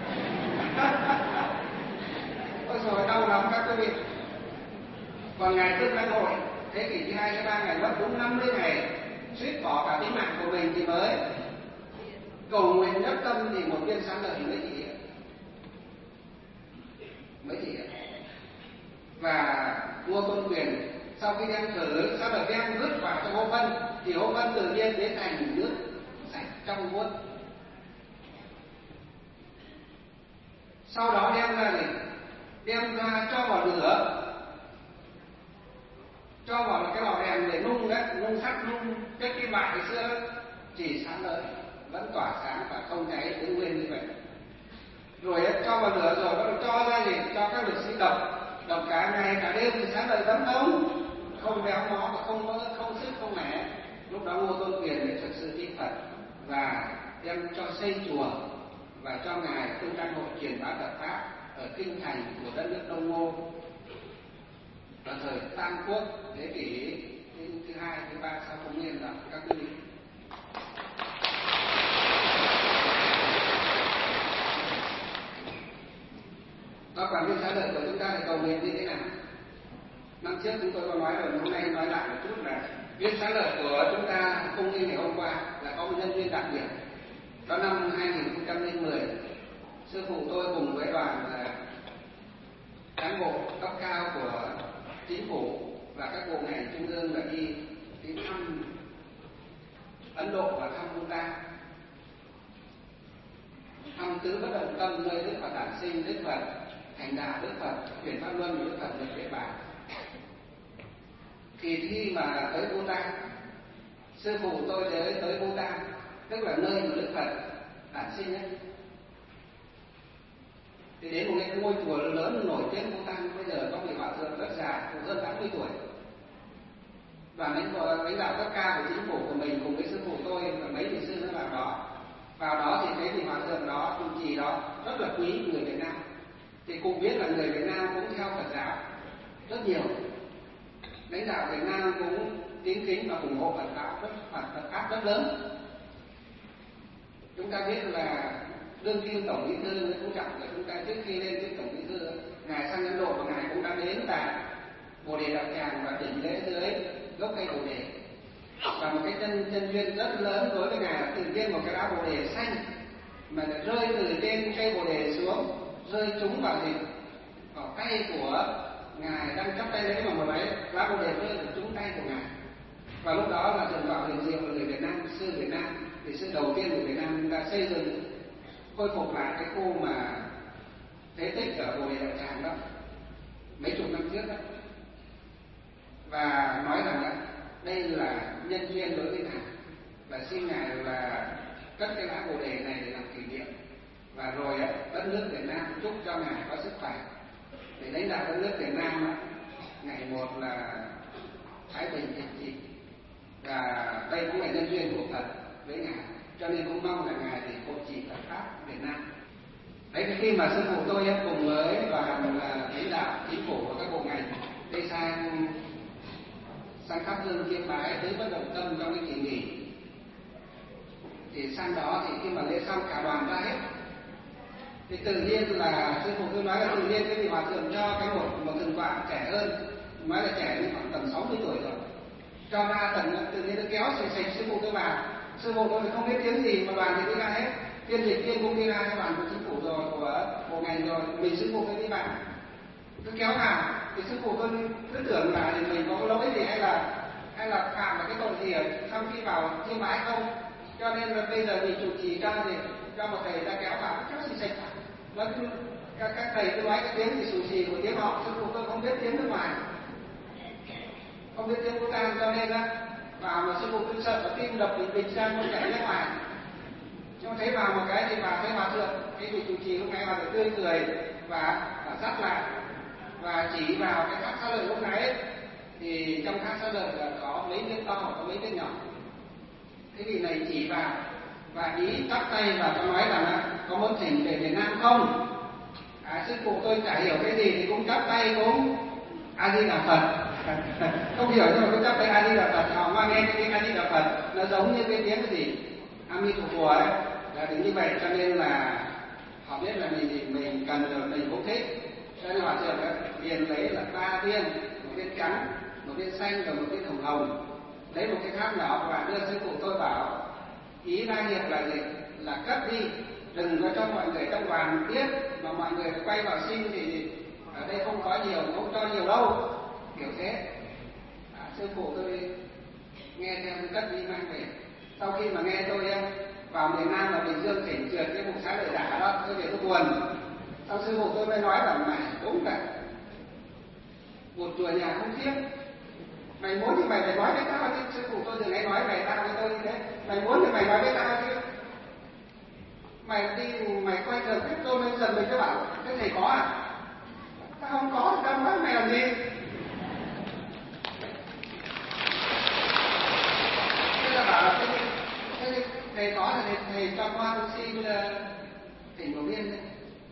Ôi rồi đau lắm các quý vị. Còn ngày Tương Lai Hội thế kỷ thứ hai thứ ba, ngày mất đúng năm mươi ngày, suýt bỏ cả tính mạng của mình thì mới cầu nguyện nhất tâm thì một viên xá lợi mới chỉ hiện, mới chỉ hiện. Và vua Tôn Quyền sau khi đem thử xá lợi đem vứt vào trong hố phân, thì hố phân tự nhiên biến thành nước sạch trong muôn. Sau đó đem ra gì? Đem ra cho vào lửa, cho vào cái lò rèn để nung đấy, nung sắt, nung chất kim loại ngày xưa đó, chỉ xá lợi vẫn tỏa sáng và không cháy giữ nguyên như vậy. Rồi cho vào lửa rồi bắt đầu cho ra gì? Cho các lực sĩ độc, độc cả ngày cả đêm thì xá lợi vẫn nóng, không béo nó và không mỡ, không sức, không mẻ. Lúc đó vua Tôn Quyền để thực sự tin Phật và đem cho xây chùa và cho ngài Tương Lai Hội truyền bá Phật pháp ở kinh thành của đất nước Đông Ngô vào thời Tam Quốc thế kỷ thứ hai, thứ ba sau công nguyên đó các quý vị. Đó, còn viên xá lợi của chúng ta thì cầu nguyện như thế nào? Năm trước chúng tôi có nói rồi, hôm nay nói lại một chút là viên xá lợi của chúng ta không như ngày hôm qua là có một nhân duyên đặc biệt. Đó năm hai nghìn không trăm lẻ mười, sư phụ tôi cùng với đoàn cán bộ cấp cao của chính phủ và các bộ ngành trung ương đã đi đi thăm Ấn Độ và thăm Bhutan, thăm tứ bất động tâm nơi Đức Phật đản sinh, Đức Phật thành đạo, Đức Phật chuyển pháp luân, Đức Phật nhập niết bàn. Thì khi mà tới Bhutan, sư phụ tôi tới tới Bhutan, tức là nơi mà Đức Phật đản sinh ấy, Thì đến một cái ngôi chùa lớn nổi tiếng Bhutan bây giờ có vị hòa thượng rất già, cũng hơn tám mươi tuổi. Đoàn lãnh lãnh đạo cấp cao của chính phủ của mình cùng với sư phụ tôi và mấy vị sư nữa vào đó. Vào đó thì thấy vị hòa thượng đó, trụ trì đó rất là quý người Việt Nam. Thì cũng biết là người Việt Nam cũng theo Phật giáo rất nhiều. Lãnh đạo Việt Nam cũng tín kính và ủng hộ Phật giáo rất Phật Phật pháp rất lớn. Chúng ta biết là đương kim tổng bí thư Nguyễn Phú Trọng, chúng ta trước khi lên chức tổng bí thư, ngài sang Ấn Độ và ngài cũng đã đến tại Bồ Đề Đạo Tràng và đỉnh lễ dưới gốc cây Bồ Đề. Và một cái chân chân duyên rất lớn đối với ngài là tự nhiên một cái lá Bồ Đề xanh mà rơi từ trên cây Bồ Đề xuống, rơi trúng vào gì vào tay của ngài đang chắp tay lễ, mà một lấy lá Bồ Đề rơi vào trúng tay của ngài. Và lúc đó là Thượng tọa Huyền Diệu là người Việt Nam, sư Việt Nam, thì sư đầu tiên của Việt Nam đã xây dựng khôi phục lại cái khu mà phế tích ở Bồ Đề Đạo Tràng đó mấy chục năm trước đó, và nói rằng là đây là nhân duyên đối với ngài, và xin ngài là cất cái lá Bồ Đề này để làm kỷ niệm. Và rồi á, đất nước Việt Nam chúc cho ngài có sức khỏe để lãnh đạo đất nước Việt Nam á, ngày một là thái bình thịnh trị, và đây cũng là nhân duyên của Phật với ngài, cho nên cũng mong là ngài thì hộ trì Phật pháp Việt Nam. Đấy, cái khi mà sư phụ tôi cùng với đoàn lãnh đạo chính phủ và các bộ ngành đi sang sang Tháp Hương Chiêm Bái tới Bất Động Tâm trong cái kỳ nghỉ, thì sang đó thì khi mà lễ xong cả đoàn ra hết, thì tự nhiên là sư phụ tôi nói là tự nhiên cái vị hòa thượng cho cái một một thượng tọa trẻ hơn, nói là trẻ đến khoảng tầm sáu mươi tuổi rồi, cho ra tầng, tự nhiên nó kéo xịch xịch sư phụ tôi vào. Sư phụ tôi thì không biết tiếng gì mà đoàn thì đi ra hết, phiên dịch viên cũng đi ra cho đoàn của chính phủ rồi, của bộ ngành rồi, mình sư phụ tôi đi vào, cứ kéo vào thì sư phụ tôi cứ tưởng là thì mình có lỗi gì hay là hay là phạm vào cái tội gì ở sau khi vào Chiêm Bái không, cho nên là bây giờ vì chủ trì cho thì cho một thầy ta kéo vào kéo xì xịch vào, nó cứ các, các thầy cứ nói cái tiếng gì xù xì của tiếng họ, sư phụ tôi không biết tiếng nước ngoài, không biết tiếng Bhutan, cho nên á vào mà sư phụ cứ sợ và tim đập bình bình sang không chạy ra ngoài. Nhưng thấy vào một cái thì vào thấy hòa thượng, cái vị chủ trì lúc nãy hòa thượng tươi cười và, và dắt lại và chỉ vào cái thác xá lợi lúc nãy, thì trong thác xá lợi là có mấy viên to và có mấy viên nhỏ. Cái vị này chỉ vào và ý chắp tay và có nói rằng có muốn thỉnh về Việt Nam không? À, sư phụ tôi chả hiểu cái gì thì cũng chắp tay cũng A Di Đà Phật. Không hiểu nhưng mà cứ chắp tay A Di Đà Phật, họ mang nghe cái tiếng A Di Đà Phật nó giống như cái tiếng cái gì A Di Đà Phật ấy, là đến như vậy, cho nên là họ biết là mình thì mình cần được, mình cũng thích, cho nên họ thường liền lấy là ba viên, một viên trắng, một viên xanh và một viên hồng hồng, lấy một cái tháp nhỏ và đưa sư phụ tôi bảo ý ra hiệu là gì, là cất đi, đừng có cho mọi người trong đoàn biết, mà mọi người quay vào xin thì ở đây không có nhiều, không cho nhiều đâu, kiểu thế. À, sư phụ tôi nghe theo cất đi mang về. Sau khi mà nghe tôi vào miền Nam và Bình Dương thỉnh trượt cái vùng xá lợi giả đó, tôi về tôi buồn. Sau sư phụ tôi mới nói là mày đúng cả một chùa nhà không tiếc, mày muốn thì mày phải nói với tao chứ. Sư phụ tôi thường hay nói mày tao với tôi như thế, mày muốn thì mày nói với tao chứ, mày đi mày quay thường hết tôi mới dần mình cứ bảo cái thầy có à, tao không có thì tao nói mày làm gì. Thế là bảo là cái thế thầy có là thầy, thầy cho con xin thỉnh một viên đấy.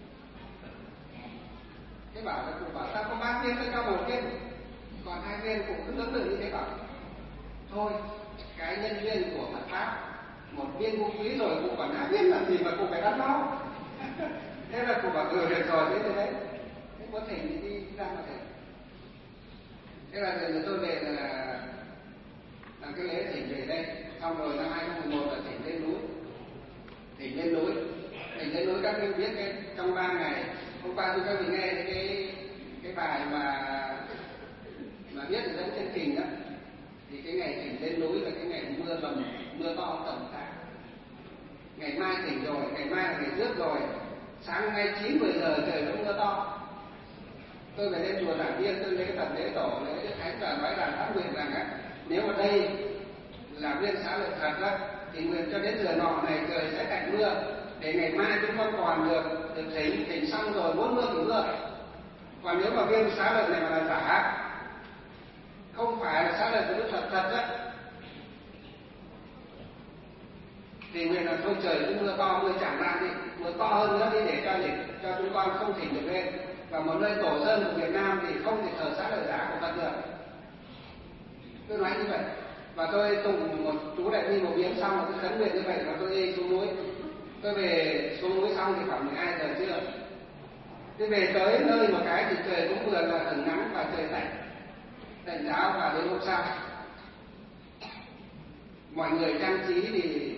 Thế bảo là cụ bảo tao có ba viên, tao cho một viên, còn hai viên cũng cứ lớn lớn như thế. Bảo thôi cái nhân duyên của Phật pháp một viên cũng quý rồi, cụ còn hai viên làm gì mà cụ phải đắn đo. Thế là cụ bảo ừ được rồi, thế thế đấy, thế có thể đi, đi ra mà thầy. Thế là rồi tôi về là làm cái lễ thỉnh về đây, xong rồi năm hai không một một là thỉnh lên núi, thỉnh lên núi, thỉnh lên núi các vị biết cái trong ba ngày. Hôm qua tôi các vị nghe cái cái bài mà mà viết ở trong chương trình đó, thì cái ngày thỉnh lên núi là cái ngày mưa rầm, mưa to tầm tã. Ngày mai thỉnh rồi, ngày mai là ngày rước rồi, sáng ngay chín mười giờ trời nó mưa to. Tôi về lên chùa Giảng Viên, tôi lễ Phật lễ Tổ lễ Đức Thánh và nói rằng phát nguyện rằng á, nếu ở đây là viên xá lợi thật đó, thì nguyện cho đến giờ nọ này trời sẽ tạnh mưa, để ngày mai chúng con còn được được thỉnh thỉnh xong rồi bốn mưa thì mưa. Còn nếu mà viên xá lợi này mà là giả, không phải là xá lợi của Đức Phật thật á, thì nguyện là thôi trời cứ mưa to mưa tràn lan đi, mưa to hơn nữa đi để cho gì cho chúng con không thỉnh được lên. Và một nơi tổ sơn của Việt Nam thì không thể thờ xá lợi giả của Phật được. Tôi nói như vậy. Và tôi tụng một chú đại bi một viếng xong, tôi khấn nguyện như vậy và tôi đi xuống núi. Tôi về xuống núi xong thì khoảng mười hai giờ trưa. Tôi về tới nơi một cái thì trời cũng vừa là hửng nắng và trời tạnh, tạnh giáo. Và đến hôm sau mọi người trang trí thì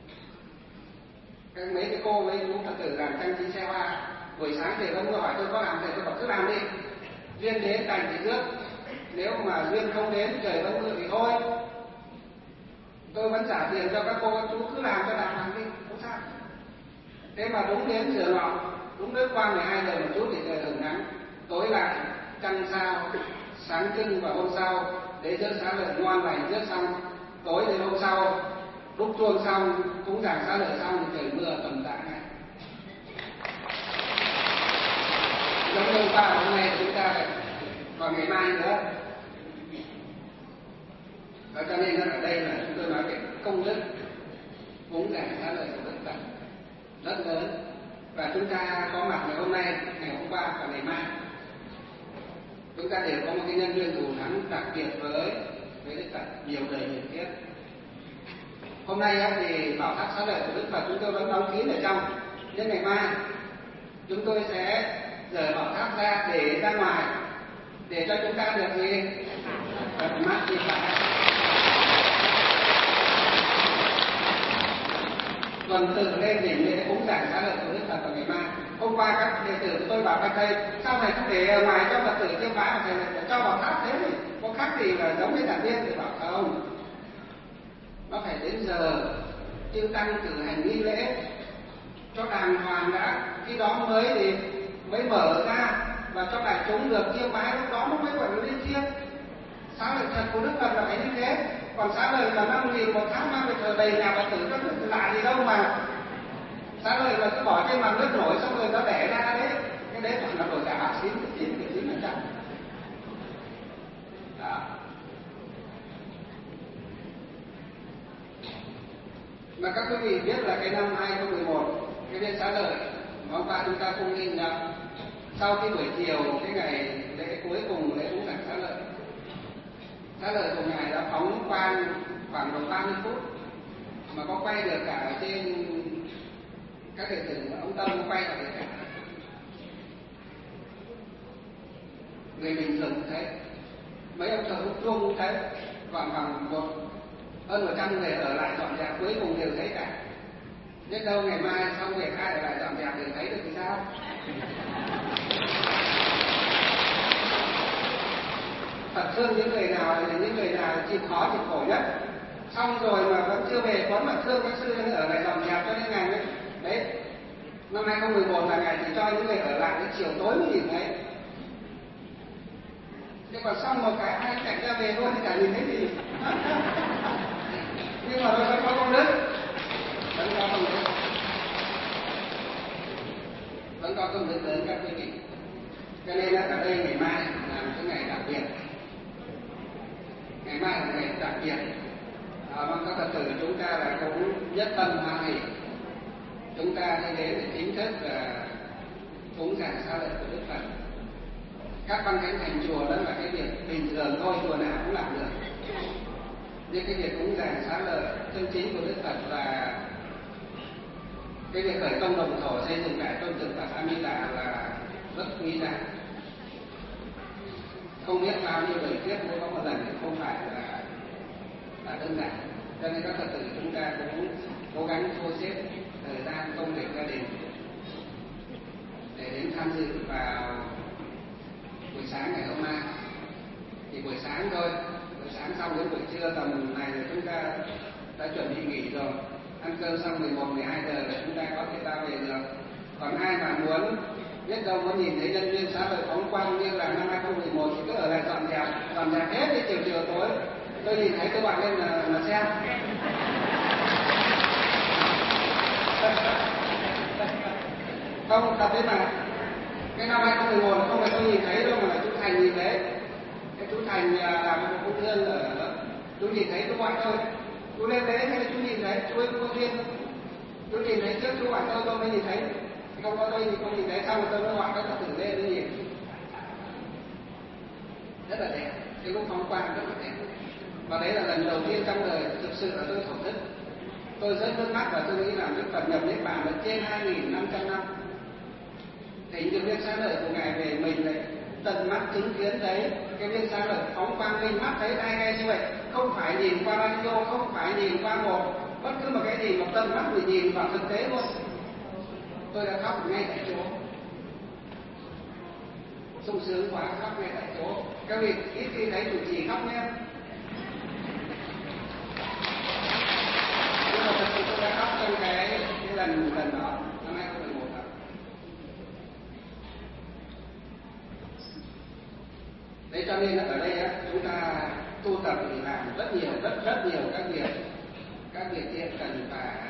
các mấy cái cô mấy chú Phật tử làm trang trí xe hoa. Buổi sáng thầy vẫn hỏi tôi có làm, thầy tôi bảo cứ làm đi, duyên đến cành thì rước, nếu mà duyên không đến trời vẫn mưa thì thôi. Tôi vẫn trả tiền cho các cô chú cứ làm cho làm làm đi, không sao. Thế mà đúng đến giờ nọ, đúng đến qua mười hai giờ một chút thì trời hửng nắng, tối lại trăng sao sáng trưng. Và hôm sau để rước xá lợi ngon lành rước xong, tối đến hôm sau đúc chuông xong cũng giảng xá lợi xong thì trời mưa tầm tã này. Giống như ba hôm nay chúng ta còn ngày mai nữa. Và cho nên ở đây là chúng tôi nói về công đức cúng giảng xá lợi của Đức Phật rất lớn. Và chúng ta có mặt ngày hôm nay, ngày hôm qua và ngày mai, chúng ta đều có một cái nhân duyên thù thắng đặc biệt với với Đức Phật nhiều đời nhiều kiếp. Hôm nay thì bảo tháp xá lợi của Đức Phật chúng tôi vẫn đóng kín ở trong, nhưng ngày mai chúng tôi sẽ rời bảo tháp ra để ra ngoài để cho chúng ta được gì tận mắt đi phải. Tuần tự lên đỉnh lễ cúng giảng xá lợi của Đức Phật vào ngày mai. Hôm qua các đệ tử của tôi bảo các thầy sao thầy không để ở ngoài cho Phật tử chiêm bái mà thầy lại cho vào tháp thế này, có khác gì là giống như giảng viên? Thì bảo không, nó phải đến giờ chư tăng cử hành nghi lễ cho đàng hoàng đã, khi đó mới thì mới mở ra và cho đại chúng được chiêm bái, lúc đó nó mới gọi là linh thiêng. Xá lợi thật của Đức Phật là phải như thế. Còn xá lợi là năm nghìn một tháng mang về thờ đầy nhà Phật tử các thứ lạ gì đâu mà. Xá lợi là cứ bỏ trên mặt nước nổi xong rồi nó đẻ ra đấy, cái đấy còn là đổi cả chín chín chín phần trăm. Mà các quý vị biết là cái năm hai không một một, cái đêm xá lợi hôm qua chúng ta không in nhập sau cái buổi chiều cái ngày lễ cuối cùng lễ cúng giảng xá lợi, xá lợi của ngài đã phóng quang khoảng độ ba mươi phút mà có quay được cả ở trên các đệ tử, ông Tâm cũng quay được cả. Người bình thường cũng thế, mấy ông thờ hút chuông cũng thế, khoảng khoảng một hơn một trăm người ở lại dọn dẹp cuối cùng đều thấy cả. Biết đâu ngày mai xong việc ai ở lại dọn dẹp đều thấy được thì sao? Phật thương những người nào là những người nào chịu khó chịu khổ nhất. Xong rồi mà vẫn chưa về quán mà thương các sư ở lại dọn dẹp cho nên ngài mới đấy. Năm hai không một một là ngài chỉ cho những người ở lại đến chiều tối mới nhìn thấy. Nhưng còn xong một cái hai cảnh ra về thôi thì chả nhìn thấy gì. Nhưng mà nó vẫn có công đức, vẫn có công đức, vẫn có công đức lớn các quý vị. Cho nên là ở đây ngày mai là một cái ngày đặc biệt, ngày mai là một ngày đặc biệt. À, mong các Phật tử chúng ta là cũng nhất tâm hoan hỷ, chúng ta đi đến để chính thức là cúng giảng xá lợi của Đức Phật. Các văn khánh thành chùa đó là cái việc bình thường thôi, chùa nào cũng làm được. Nhưng cái việc cúng giảng xá lợi chân chính của Đức Phật là cái việc khởi công đồng thổ xây dựng lại tôn tượng Phật A Di Đà là rất quý giá. Không biết bao nhiêu đời kiếp mới có một lần thì không phải là là đơn giản. Cho nên các Phật tử chúng ta cũng cố gắng thu xếp thời gian công việc gia đình để đến tham dự vào buổi sáng ngày hôm nay. Thì buổi sáng thôi, buổi sáng xong đến buổi trưa tầm này rồi chúng ta đã chuẩn bị nghỉ rồi, ăn cơm xong mười một, mười hai giờ là chúng ta có thể ta về được. Còn ai mà muốn biết đâu muốn nhìn thấy nhân duyên xá lợi phóng quang như là năm hai không một một thì cứ ở lại dọn dẹp, dọn dẹp hết đến chiều chiều tối. Tôi nhìn thấy các bạn lên là, là xem. không? Thật đấy mà. Cái năm hai không một một không phải tôi nhìn thấy đâu mà là chú Thành nhìn thấy. Cái chú Thành làm một công thương ở chú nhìn thấy chú gọi tôi. Chú lên đấy hay là chú nhìn thấy, chú ấy cũng có duyên. Chú nhìn thấy trước chú gọi tôi tôi mới nhìn thấy. Không có tôi thì không nhìn thấy, xong rồi tôi mới gọi các phật tử lên để nhìn. Rất là đẹp, cái lúc phóng quang rất là đẹp. Và đấy là lần đầu tiên trong đời thực sự là tôi thổ thức. Tôi rớt nước mắt và tôi nghĩ là Đức Phật nhập Niết Bàn là trên hai nghìn năm trăm năm. Thì những viên sáng lợi của Ngài về mình này, tận mắt chứng kiến thấy cái viên sáng lợi phóng quang minh mắt thấy ai ngay như vậy. Không phải nhìn qua radio, không phải nhìn qua một bất cứ một cái gì mà tận mắt mình nhìn vào thực tế luôn. Tôi đã khóc ngay tại chỗ, sung sướng quá, khóc ngay tại chỗ. Các vị ít khi thấy chủ trì khóc nhé. Nhưng mà thật sự tôi đã khóc trong cái, cái lần lần đó năm hai không một đó. Đấy cho nên là ở đây á, chúng ta tu tập thì làm rất nhiều, rất rất nhiều các việc, các việc thiện cần phải